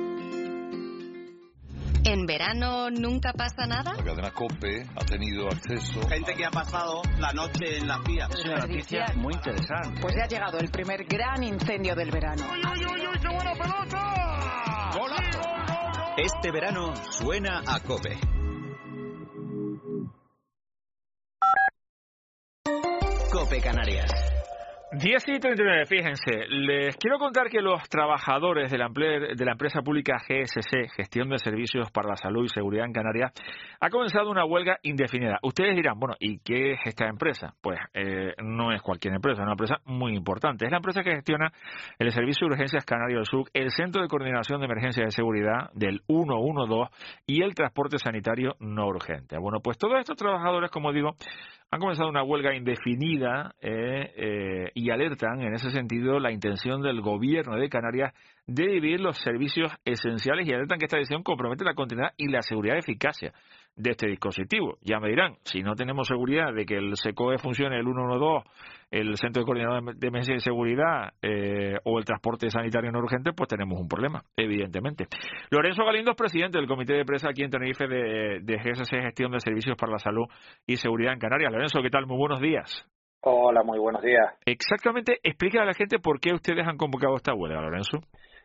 ¿En verano nunca pasa nada? La cadena COPE ha tenido acceso... Gente que ha pasado la noche en las vías. Es una noticia muy interesante. Pues ya ha llegado el primer gran incendio del verano. ¡Uy, uy, uy, uy! ¡Qué buena pelota! ¡Golazo! Este verano suena a COPE. COPE Canarias. diez y treinta y nueve, fíjense, les quiero contar que los trabajadores de la, emple- de la empresa pública G S C, Gestión de Servicios para la Salud y Seguridad en Canarias, ha comenzado una huelga indefinida. Ustedes dirán, bueno, ¿y qué es esta empresa? Pues eh, no es cualquier empresa, es una empresa muy importante. Es la empresa que gestiona el Servicio de Urgencias Canario del Sur, el Centro de Coordinación de Emergencias de Seguridad del ciento doce y el transporte sanitario no urgente. Bueno, pues todos estos trabajadores, como digo, han comenzado una huelga indefinida eh, eh, y alertan en ese sentido la intención del gobierno de Canarias de dividir los servicios esenciales y alertan que esta decisión compromete la continuidad y la seguridad y eficacia de este dispositivo. Ya me dirán, si no tenemos seguridad de que el SECOE funcione, el ciento doce, el Centro de Coordinación de Emergencia y Seguridad eh, o el transporte sanitario no urgente, pues tenemos un problema, evidentemente. Lorenzo Galindo es presidente del Comité de Empresa aquí en Tenerife de, de G S C, Gestión de Servicios para la Salud y Seguridad en Canarias. Lorenzo, ¿qué tal? Muy buenos días. Hola, muy buenos días. Exactamente, explica a la gente por qué ustedes han convocado esta huelga, Lorenzo.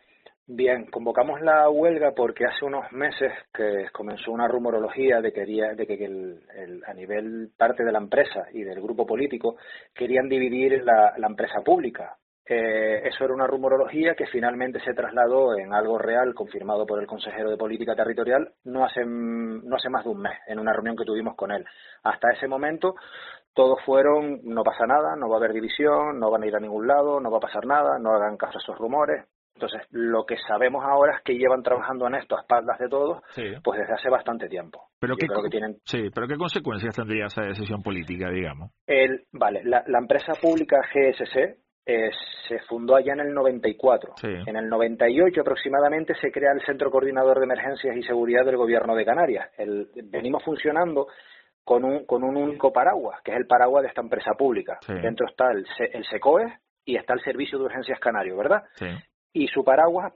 Bien, convocamos la huelga porque hace unos meses que comenzó una rumorología de, quería, de que el, el, a nivel parte de la empresa y del grupo político querían dividir la, la empresa pública. Eh, eso era una rumorología que finalmente se trasladó en algo real, confirmado por el consejero de Política Territorial, no hace, no hace más de un mes, en una reunión que tuvimos con él. Hasta ese momento todos fueron, no pasa nada, no va a haber división, no van a ir a ningún lado, no va a pasar nada, no hagan caso a esos rumores. Entonces, lo que sabemos ahora es que llevan trabajando en esto a espaldas de todos, sí, pues desde hace bastante tiempo. Pero, qué, creo que tienen... sí, pero ¿qué consecuencias tendría esa decisión política, digamos? El, vale, la, la empresa pública G S C eh, se fundó allá en el noventa y cuatro. Sí. En el noventa y ocho aproximadamente se crea el Centro Coordinador de Emergencias y Seguridad del Gobierno de Canarias. El, venimos funcionando con un, con un único paraguas, que es el paraguas de esta empresa pública. Sí. Dentro está el, el SECOE y está el Servicio de Urgencias Canario, ¿verdad? Sí. Y su paraguas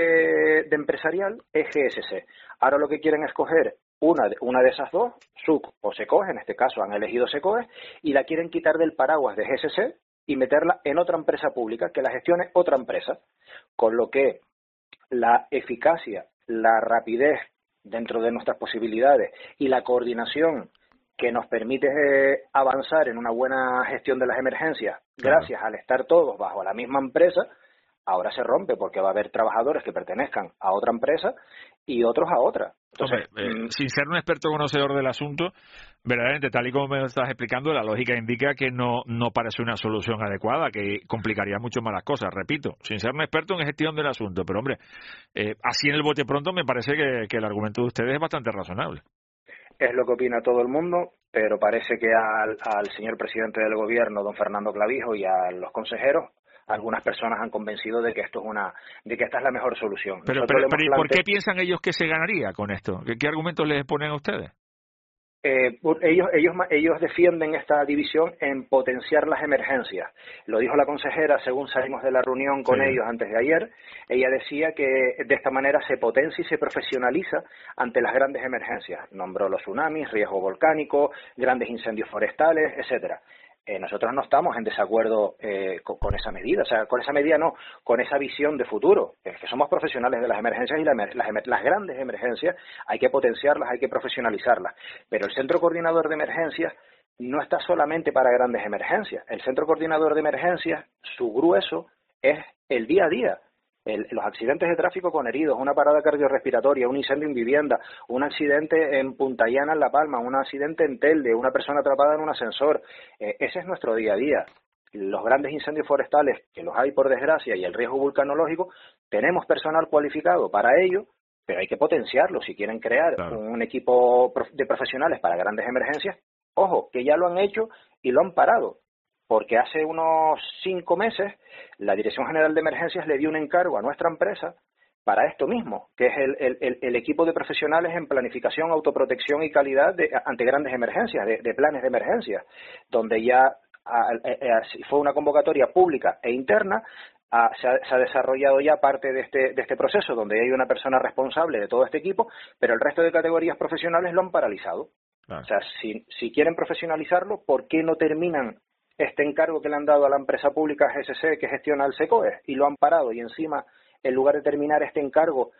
eh, de empresarial es G S C. Ahora lo que quieren es coger una de, una de esas dos, S U C o SECOE, en este caso han elegido SECOE, y la quieren quitar del paraguas de G S C y meterla en otra empresa pública, que la gestione otra empresa, con lo que la eficacia, la rapidez dentro de nuestras posibilidades y la coordinación que nos permite eh, avanzar en una buena gestión de las emergencias, claro, gracias al estar todos bajo la misma empresa, ahora se rompe porque va a haber trabajadores que pertenezcan a otra empresa y otros a otra. Entonces, Hombre, eh, sin ser un experto conocedor del asunto, verdaderamente, tal y como me estás explicando, la lógica indica que no, no parece una solución adecuada, que complicaría mucho más las cosas. Repito, sin ser un experto en gestión del asunto, pero hombre, eh, así en el bote pronto me parece que, que el argumento de ustedes es bastante razonable. Es lo que opina todo el mundo, pero parece que al, al señor presidente del gobierno, don Fernando Clavijo, y a los consejeros, algunas personas han convencido de que esto es una, de que esta es la mejor solución. Pero, pero, pero ¿y por qué piensan ellos que se ganaría con esto? ¿Qué, qué argumentos les ponen a ustedes? Eh, ellos, ellos, ellos defienden esta división en potenciar las emergencias. Lo dijo la consejera según salimos de la reunión con sí. ellos antes de ayer. Ella decía que de esta manera se potencia y se profesionaliza ante las grandes emergencias. Nombró los tsunamis, riesgo volcánico, grandes incendios forestales, etcétera. Eh, nosotros no estamos en desacuerdo eh, con, con esa medida, o sea, con esa medida no, con esa visión de futuro. Es que somos profesionales de las emergencias y la, las, las grandes emergencias hay que potenciarlas, hay que profesionalizarlas. Pero el Centro Coordinador de Emergencias no está solamente para grandes emergencias. El Centro Coordinador de Emergencias, su grueso es el día a día. El, los accidentes de tráfico con heridos, una parada cardiorrespiratoria, un incendio en vivienda, un accidente en Punta Llana, en La Palma, un accidente en Telde, una persona atrapada en un ascensor. Eh, ese es nuestro día a día. Los grandes incendios forestales, que los hay por desgracia, y el riesgo vulcanológico, tenemos personal cualificado para ello, pero hay que potenciarlo. Si quieren crear claro. un equipo de profesionales para grandes emergencias, ojo, que ya lo han hecho y lo han parado. Porque hace unos cinco meses la Dirección General de Emergencias le dio un encargo a nuestra empresa para esto mismo, que es el, el, el equipo de profesionales en planificación, autoprotección y calidad de, ante grandes emergencias, de, de planes de emergencias, donde ya a, a, a, fue una convocatoria pública e interna. A, se, ha, se ha desarrollado ya parte de este, de este proceso, donde hay una persona responsable de todo este equipo, pero el resto de categorías profesionales lo han paralizado. Claro. O sea, si, si quieren profesionalizarlo, ¿por qué no terminan este encargo que le han dado a la empresa pública G S C que gestiona el SECOE y lo han parado? Y encima, en lugar de terminar este encargo,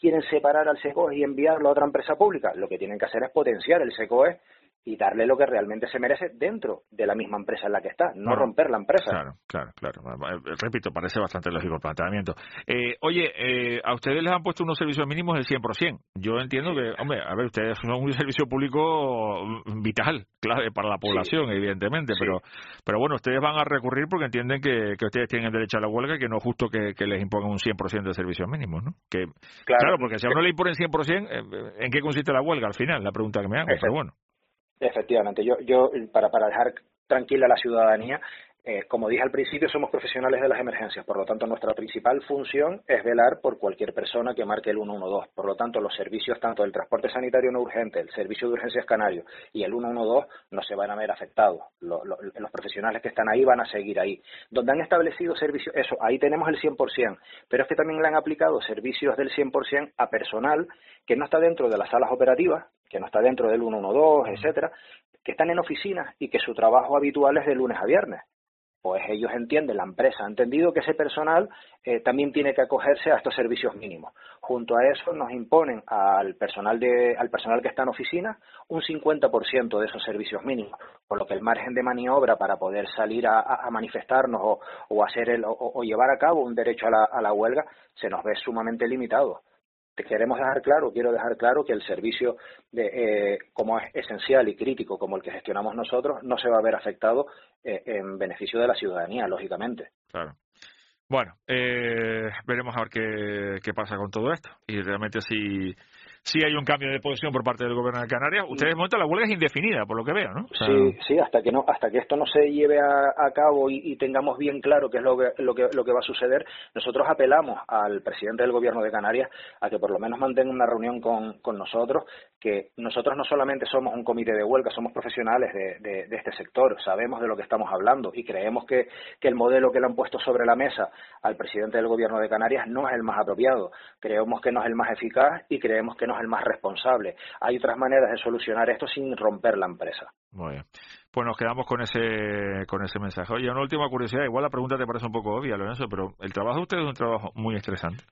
quieren separar al SECOES y enviarlo a otra empresa pública. Lo que tienen que hacer es potenciar el SECOES y darle lo que realmente se merece dentro de la misma empresa en la que está, no bueno, romper la empresa. Claro, claro, claro. Repito, parece bastante lógico el planteamiento. Eh, oye, eh, a ustedes les han puesto unos servicios mínimos del cien por ciento. Yo entiendo que, hombre, a ver, ustedes son un servicio público vital, clave para la población, sí. evidentemente, sí. pero pero bueno, ustedes van a recurrir porque entienden que, que ustedes tienen derecho a la huelga y que no es justo que, que les impongan un cien por ciento de servicios mínimos, ¿no? Que, claro, claro, porque si a uno le imponen cien por ciento, ¿en qué consiste la huelga al final? La pregunta que me hago, Exacto. pero bueno. Efectivamente, yo, yo para, para dejar tranquila a la ciudadanía, eh, como dije al principio, somos profesionales de las emergencias, por lo tanto nuestra principal función es velar por cualquier persona que marque el uno uno dos, por lo tanto los servicios tanto del transporte sanitario no urgente, el servicio de urgencias canario y el uno uno dos no se van a ver afectados, los, los, los profesionales que están ahí van a seguir ahí. Donde han establecido servicios, eso, ahí tenemos el cien por ciento, pero es que también le han aplicado servicios del cien por ciento a personal que no está dentro de las salas operativas, que no está dentro del uno uno dos, etcétera, que están en oficinas y que su trabajo habitual es de lunes a viernes. Pues ellos entienden, la empresa ha entendido que ese personal eh, también tiene que acogerse a estos servicios mínimos. Junto a eso nos imponen al personal de al personal que está en oficina un cincuenta por ciento de esos servicios mínimos, por lo que el margen de maniobra para poder salir a, a manifestarnos o, o hacer el, o, o llevar a cabo un derecho a la, a la huelga se nos ve sumamente limitado. Queremos dejar claro, quiero dejar claro que el servicio, de, eh, como es esencial y crítico como el que gestionamos nosotros, no se va a ver afectado eh, en beneficio de la ciudadanía, lógicamente. Claro. Bueno, eh, veremos a ver qué, qué pasa con todo esto y realmente si... Sí hay un cambio de posición por parte del gobierno de Canarias. Ustedes, de momento, la huelga es indefinida, por lo que veo, ¿no? O sea... Sí, sí, hasta que no, hasta que esto no se lleve a, a cabo y, y tengamos bien claro qué es lo que, lo que lo que va a suceder, nosotros apelamos al presidente del gobierno de Canarias a que por lo menos mantenga una reunión con, con nosotros, que nosotros no solamente somos un comité de huelga, somos profesionales de, de, de este sector, sabemos de lo que estamos hablando y creemos que, que el modelo que le han puesto sobre la mesa al presidente del gobierno de Canarias no es el más apropiado. Creemos que no es el más eficaz y creemos que no es el más responsable. Hay otras maneras de solucionar esto sin romper la empresa. Muy bien. Pues nos quedamos con ese con ese mensaje. Oye, una última curiosidad, igual la pregunta te parece un poco obvia, Lorenzo, pero el trabajo de ustedes es un trabajo muy estresante.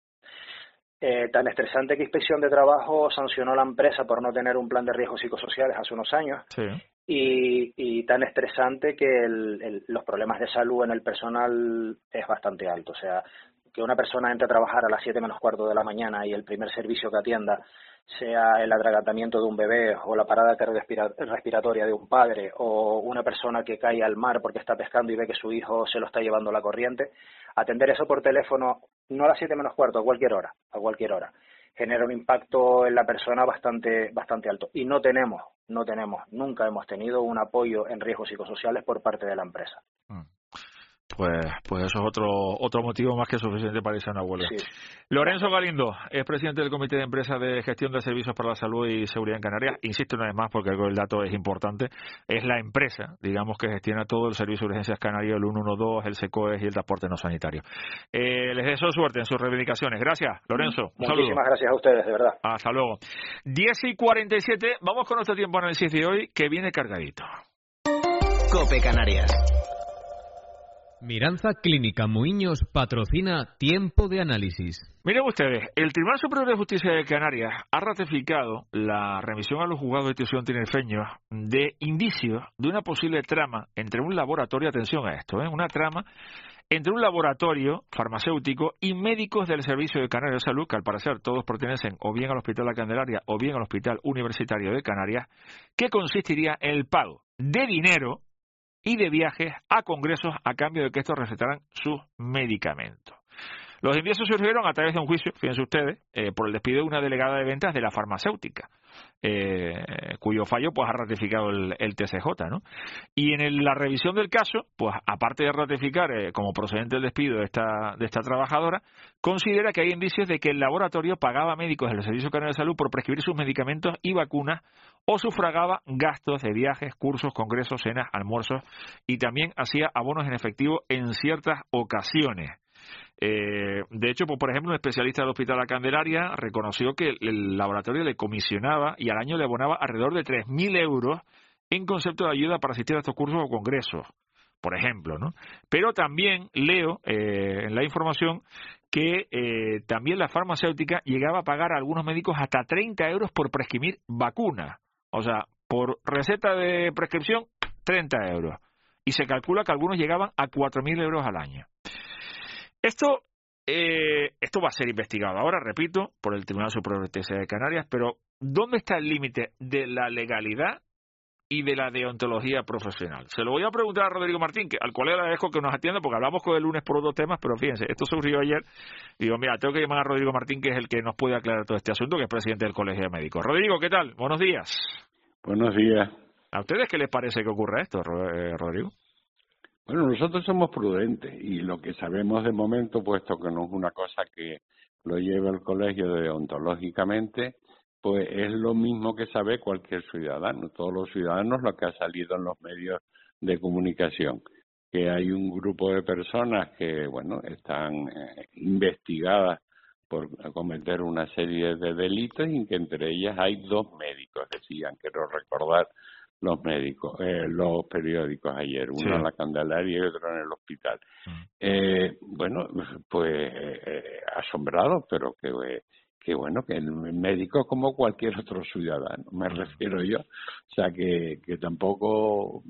Eh, tan estresante que Inspección de Trabajo sancionó a la empresa por no tener un plan de riesgos psicosociales hace unos años. Sí. Y, y tan estresante que el, el, los problemas de salud en el personal es bastante alto. O sea, que una persona entre a trabajar a las siete menos cuarto de la mañana y el primer servicio que atienda sea el atragantamiento de un bebé o la parada cardiorrespiratoria de un padre o una persona que cae al mar porque está pescando y ve que su hijo se lo está llevando la corriente, atender eso por teléfono no a las siete menos cuarto, a cualquier hora, a cualquier hora, genera un impacto en la persona bastante bastante alto. Y no tenemos, no tenemos, nunca hemos tenido un apoyo en riesgos psicosociales por parte de la empresa. Mm. Pues, pues eso es otro otro motivo más que suficiente para irse a una huelga. Sí. Lorenzo Galindo es presidente del Comité de Empresa de Gestión de Servicios para la Salud y Seguridad en Canarias. Insisto una vez más porque el dato es importante. Es la empresa, digamos, que gestiona todo el servicio de urgencias canario, el uno uno dos, el SECOES y el transporte no sanitario. Eh, les deseo suerte en sus reivindicaciones. Gracias, Lorenzo. Un Muchísimas saludo. Gracias a ustedes, de verdad. Hasta luego. diez y cuarenta y siete. Vamos con nuestro tiempo de análisis de hoy, que viene cargadito. COPE Canarias. Miranza Clínica Muiños patrocina Tiempo de Análisis. Miren ustedes, el Tribunal Superior de Justicia de Canarias ha ratificado la remisión a los juzgados de institución tinerfeños de indicios de una posible trama entre un laboratorio, atención a esto, ¿eh? una trama entre un laboratorio farmacéutico y médicos del Servicio de Canarias de Salud, que al parecer todos pertenecen o bien al Hospital La Candelaria o bien al Hospital Universitario de Canarias, que consistiría en el pago de dinero y de viajes a congresos a cambio de que estos recetaran sus medicamentos. Los indicios surgieron a través de un juicio, fíjense ustedes, eh, por el despido de una delegada de ventas de la farmacéutica, eh, cuyo fallo pues ha ratificado el, el T C J, ¿no? Y en el, la revisión del caso, pues aparte de ratificar eh, como procedente el despido de esta, de esta trabajadora, considera que hay indicios de que el laboratorio pagaba a médicos del Servicio Canario de Salud por prescribir sus medicamentos y vacunas o sufragaba gastos de viajes, cursos, congresos, cenas, almuerzos y también hacía abonos en efectivo en ciertas ocasiones. Eh, de hecho, pues, por ejemplo, un especialista del Hospital La Candelaria reconoció que el, el laboratorio le comisionaba y al año le abonaba alrededor de tres mil euros en concepto de ayuda para asistir a estos cursos o congresos. por ejemplo, ¿no? Pero también leo eh, en la información que eh, también la farmacéutica llegaba a pagar a algunos médicos hasta treinta euros por prescribir vacunas. O sea, por receta de prescripción, treinta euros. Y se calcula que algunos llegaban a cuatro mil euros al año. Esto, eh, esto va a ser investigado ahora, repito, por el Tribunal Superior de Justicia de Canarias, pero ¿dónde está el límite de la legalidad y de la deontología profesional? Se lo voy a preguntar a Rodrigo Martín, que al cual le agradezco que nos atienda, porque hablamos con él el lunes por otros temas, pero fíjense, esto surgió ayer, y digo, mira, tengo que llamar a Rodrigo Martín, que es el que nos puede aclarar todo este asunto, que es presidente del Colegio de Médicos. Rodrigo, ¿qué tal? Buenos días. Buenos días. ¿A ustedes qué les parece que ocurra esto, Rodrigo? Bueno, nosotros somos prudentes, y lo que sabemos de momento, puesto que no es una cosa que lo lleve el colegio deontológicamente, pues es lo mismo que sabe cualquier ciudadano, todos los ciudadanos, lo que ha salido en los medios de comunicación, que hay un grupo de personas que, bueno, están eh, investigadas por cometer una serie de delitos y que entre ellas hay dos médicos, decían, quiero recordar los médicos, eh, los periódicos ayer, uno sí. en la Candelaria y otro en el hospital. Mm. Eh, bueno, pues eh, asombrados, pero que... Eh, que bueno, que el médico es como cualquier otro ciudadano, me refiero yo, o sea que, que tampoco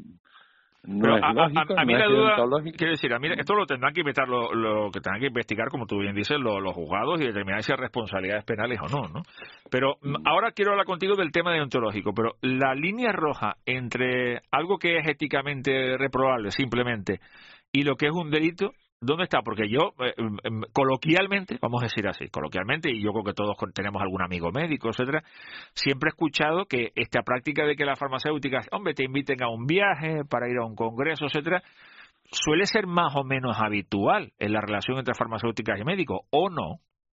no Pero es a, lógico, a, a, a no mí es la duda, deontológico. Quiero decir, a mí esto lo tendrán que investigar, lo, lo que tendrán que investigar, como tú bien dices, lo, los juzgados y determinar si hay responsabilidades penales o no, ¿no? Pero mm. ahora quiero hablar contigo del tema deontológico, pero la línea roja entre algo que es éticamente reprobable, simplemente, y lo que es un delito, ¿dónde está? Porque yo, eh, eh, coloquialmente, vamos a decir así, coloquialmente, y yo creo que todos tenemos algún amigo médico, etcétera, siempre he escuchado que esta práctica de que las farmacéuticas, hombre, te inviten a un viaje para ir a un congreso, etcétera, suele ser más o menos habitual en la relación entre farmacéuticas y médicos, ¿o no?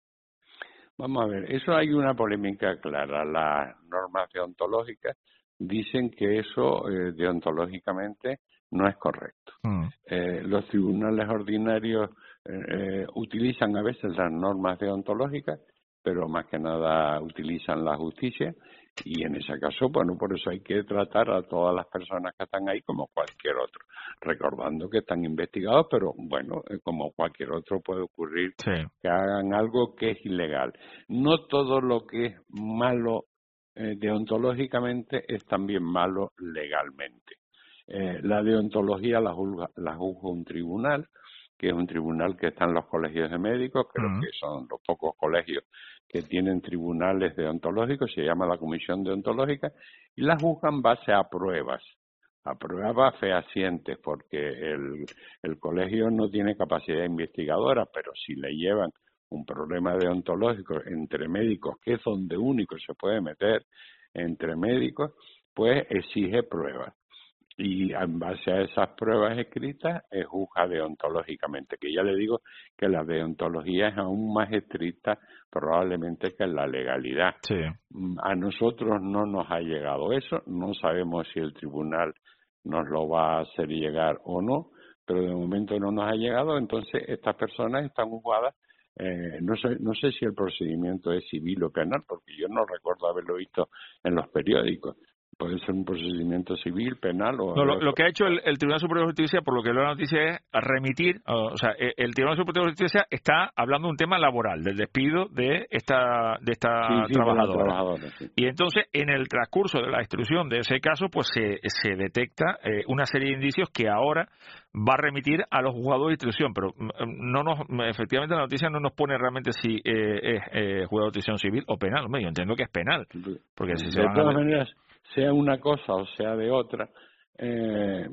Vamos a ver, eso hay una polémica clara. Las normas deontológicas dicen que eso eh, deontológicamente no es correcto. Mm. Eh, los tribunales ordinarios eh, utilizan a veces las normas deontológicas, pero más que nada utilizan la justicia, y en ese caso, bueno, por eso hay que tratar a todas las personas que están ahí como cualquier otro, recordando que están investigados, pero bueno, eh, como cualquier otro puede ocurrir sí. que hagan algo que es ilegal. No todo lo que es malo eh, deontológicamente es también malo legalmente. Eh, la deontología la juzga, la juzga un tribunal, que es un tribunal que está en los colegios de médicos, creo uh-huh. que son los pocos colegios que tienen tribunales deontológicos, se llama la Comisión Deontológica, y la juzgan base a pruebas, a pruebas fehacientes, porque el, el colegio no tiene capacidad investigadora, pero si le llevan un problema deontológico entre médicos, que es donde único se puede meter entre médicos, pues exige pruebas. Y en base a esas pruebas escritas es juzga deontológicamente, que ya le digo que la deontología es aún más estricta probablemente que la legalidad. Sí. A nosotros no nos ha llegado eso, no sabemos si el tribunal nos lo va a hacer llegar o no, pero de momento no nos ha llegado, entonces estas personas están juzgadas, eh, no sé, no sé si el procedimiento es civil o penal, porque yo no recuerdo haberlo visto en los periódicos. Puede ser un procedimiento civil, penal o... No, lo, lo que ha hecho el, el Tribunal Superior de Justicia, por lo que leo la noticia, es remitir... O sea, el, el Tribunal Superior de Justicia está hablando de un tema laboral, del despido de esta de esta sí, sí, trabajadora. trabajadora sí. Y entonces, en el transcurso de la instrucción de ese caso, pues se, se detecta eh, una serie de indicios que ahora va a remitir a los juzgados de instrucción, pero no nos efectivamente la noticia no nos pone realmente si eh, es eh, juzgado de instrucción civil o penal. Hombre, yo entiendo que es penal, porque si de se van todas a... maneras, sea una cosa o sea de otra, eh,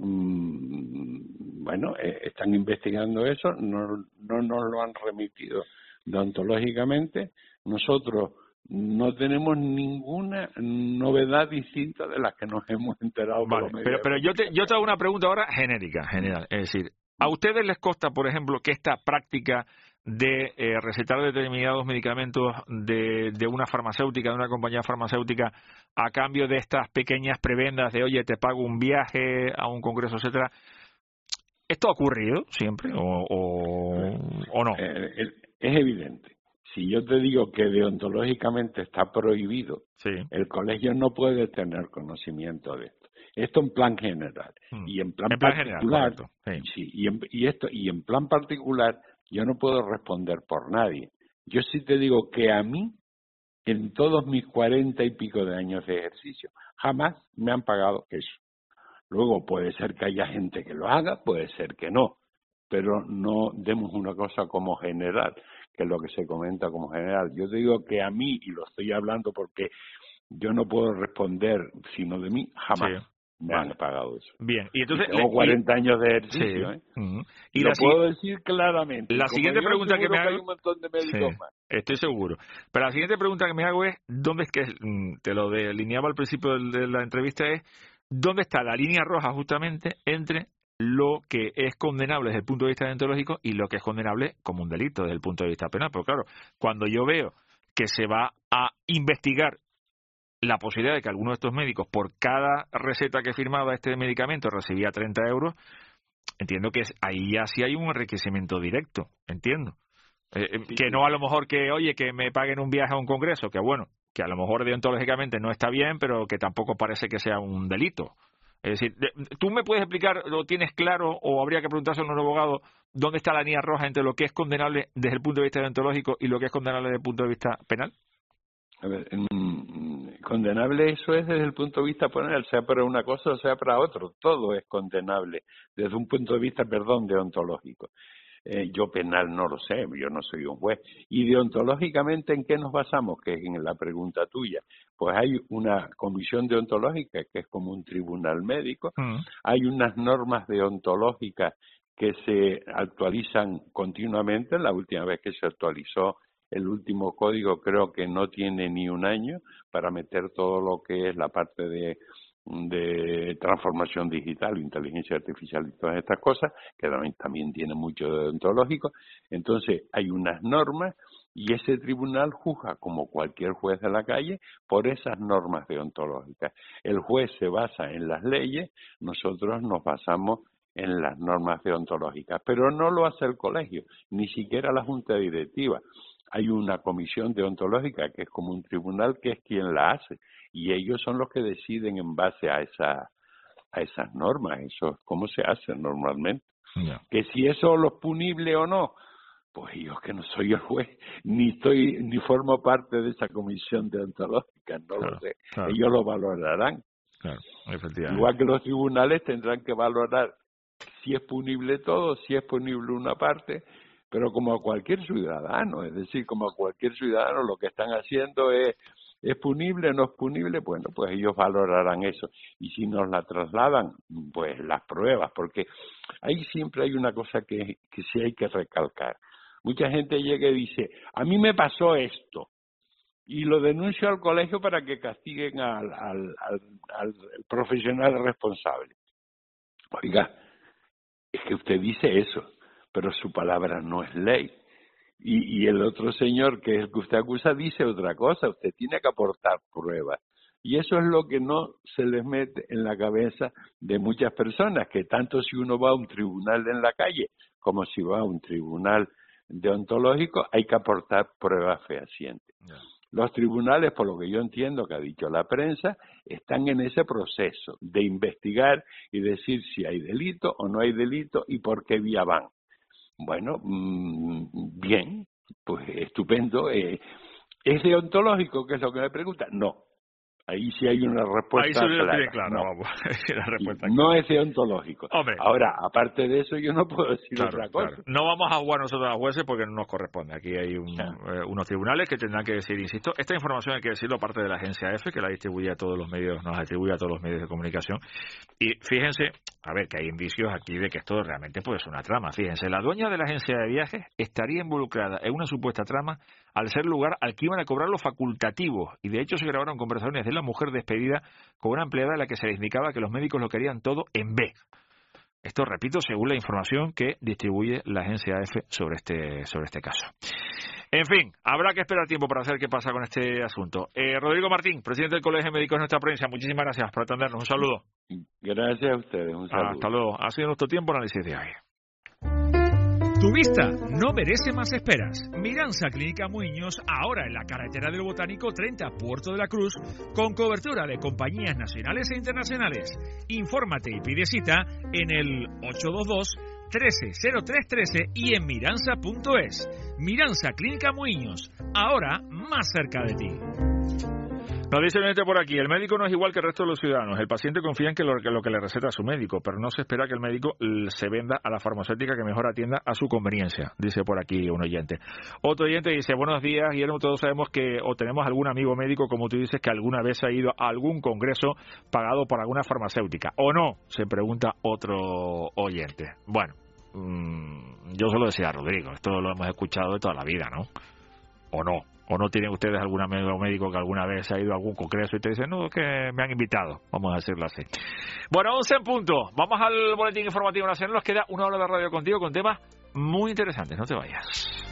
mmm, bueno, eh, están investigando eso, no, no nos lo han remitido deontológicamente. Nosotros no tenemos ninguna novedad distinta de las que nos hemos enterado. Vale, por pero, pero yo te, yo te hago una pregunta ahora genérica, general. Es decir, ¿a ustedes les consta, por ejemplo, que esta práctica de eh, recetar determinados medicamentos de, de una farmacéutica, de una compañía farmacéutica, a cambio de estas pequeñas prebendas de, oye, te pago un viaje a un congreso, etcétera, ¿esto ha ocurrido siempre o, o, o no? Eh, es evidente. Si yo te digo que deontológicamente está prohibido, sí. el colegio no puede tener conocimiento de esto. Esto en plan general. Hmm. Y en plan, en plan particular, general, sí. sí, y, en, y, esto, y en plan particular, yo no puedo responder por nadie. Yo sí te digo que a mí, en todos mis cuarenta y pico de años de ejercicio, jamás me han pagado eso. Luego puede ser que haya gente que lo haga, puede ser que no, pero no demos una cosa como general, que es lo que se comenta como general. Yo te digo que a mí, y lo estoy hablando porque yo no puedo responder sino de mí, jamás. Sí. Me vale. han pagado eso. Bien, y entonces... Y tengo cuarenta y, años de ejercicio, sí. ¿eh? Uh-huh. Y lo puedo decir claramente. La siguiente pregunta que me hago... Que hay un montón de médicos sí, más. Estoy seguro. Pero la siguiente pregunta que me hago es, ¿dónde es que, te lo delineaba al principio de la entrevista, es ¿dónde está la línea roja justamente entre lo que es condenable desde el punto de vista deontológico y lo que es condenable como un delito desde el punto de vista penal? Porque claro, cuando yo veo que se va a investigar la posibilidad de que alguno de estos médicos, por cada receta que firmaba este medicamento, recibía treinta euros, entiendo que es, ahí ya sí hay un enriquecimiento directo, entiendo. Eh, sí, que sí. No a lo mejor que, oye, que me paguen un viaje a un congreso, que bueno, que a lo mejor deontológicamente no está bien, pero que tampoco parece que sea un delito. Es decir, ¿tú me puedes explicar, lo tienes claro, o habría que preguntarse a un abogado, dónde está la línea roja entre lo que es condenable desde el punto de vista deontológico y lo que es condenable desde el punto de vista penal? A ver, mm, condenable eso es desde el punto de vista penal, sea para una cosa o sea para otro. Todo es condenable desde un punto de vista, perdón, deontológico. Eh, yo penal no lo sé, yo no soy un juez. Y deontológicamente, ¿en qué nos basamos? Que es en la pregunta tuya. Pues hay una comisión deontológica que es como un tribunal médico. Mm. Hay unas normas deontológicas que se actualizan continuamente. La última vez que se actualizó el último código creo que no tiene ni un año para meter todo lo que es la parte de, de transformación digital, inteligencia artificial y todas estas cosas, que también, también tiene mucho de deontológico. Entonces hay unas normas y ese tribunal juzga como cualquier juez de la calle por esas normas deontológicas. El juez se basa en las leyes, nosotros nos basamos en las normas deontológicas, pero no lo hace el colegio, ni siquiera la junta directiva. Hay una comisión deontológica que es como un tribunal que es quien la hace y ellos son los que deciden en base a esa a esas normas. Eso es como se hace normalmente. No. Que si eso es punible o no, pues yo que no soy el juez, ni estoy ni formo parte de esa comisión deontológica, no claro, lo sé. Claro. Ellos lo valorarán. Claro, efectivamente. Igual que los tribunales tendrán que valorar si es punible todo, si es punible una parte, pero como a cualquier ciudadano, es decir, como a cualquier ciudadano lo que están haciendo es, ¿es punible, no es punible? Bueno, pues ellos valorarán eso. Y si nos la trasladan, pues las pruebas, porque ahí siempre hay una cosa que, que sí hay que recalcar. Mucha gente llega y dice, a mí me pasó esto, y lo denuncio al colegio para que castiguen al, al, al, al profesional responsable. Oiga, es que usted dice eso, pero su palabra no es ley. Y, y el otro señor, que es el que usted acusa, dice otra cosa. Usted tiene que aportar pruebas. Y eso es lo que no se les mete en la cabeza de muchas personas, que tanto si uno va a un tribunal en la calle como si va a un tribunal deontológico, hay que aportar pruebas fehacientes. Yeah. Los tribunales, por lo que yo entiendo que ha dicho la prensa, están en ese proceso de investigar y decir si hay delito o no hay delito y por qué vía van. Bueno, mmm, bien, pues estupendo. Eh, ¿Es deontológico, que es lo que me pregunta? No. Ahí sí hay una respuesta Ahí sí clara. Tiene claro, no. Vamos. La respuesta no clara. Es deontológico. Hombre. Ahora, aparte de eso, yo no puedo decir claro, otra cosa. Claro. No vamos a jugar nosotros a jueces porque no nos corresponde. Aquí hay un, eh, unos tribunales que tendrán que decir, insisto, esta información hay que decirlo aparte de la agencia F, que la distribuye a todos los medios, nos atribuye a todos los medios de comunicación. Y fíjense, a ver, que hay indicios aquí de que esto realmente puede ser una trama. Fíjense, la dueña de la agencia de viajes estaría involucrada en una supuesta trama al ser lugar al que iban a cobrar los facultativos. Y de hecho se grabaron conversaciones de la mujer despedida con una empleada a la que se le indicaba que los médicos lo querían todo en B. Esto, repito, según la información que distribuye la agencia F sobre este, sobre este caso. En fin, habrá que esperar tiempo para saber qué pasa con este asunto. Eh, Rodrigo Martín, presidente del Colegio de Médicos de nuestra provincia, muchísimas gracias por atendernos. Un saludo. Gracias a ustedes. Un saludo. Hasta luego. Ha sido nuestro tiempo análisis de hoy. Tu vista no merece más esperas. Miranza Clínica Muñoz, ahora en la carretera del Botánico treinta, Puerto de la Cruz, con cobertura de compañías nacionales e internacionales. Infórmate y pide cita en el ocho dos dos, trece cero tres trece y en miranza punto es. Miranza Clínica Muñoz, ahora más cerca de ti. Nos dice gente por aquí, el médico no es igual que el resto de los ciudadanos. El paciente confía en que lo, que lo que le receta a su médico, pero no se espera que el médico se venda a la farmacéutica que mejor atienda a su conveniencia, dice por aquí un oyente. Otro oyente dice, buenos días, Guillermo, todos sabemos que o tenemos algún amigo médico, como tú dices, que alguna vez ha ido a algún congreso pagado por alguna farmacéutica. ¿O no? Se pregunta otro oyente. Bueno, mmm, yo solo decía a Rodrigo, esto lo hemos escuchado de toda la vida, ¿no? ¿O no? ¿O no tienen ustedes algún amigo médico que alguna vez ha ido a algún congreso y te dicen, no, es que me han invitado? Vamos a decirlo así. Bueno, once en punto. Vamos al boletín informativo nacional. Nos queda una hora de radio contigo con temas muy interesantes. No te vayas.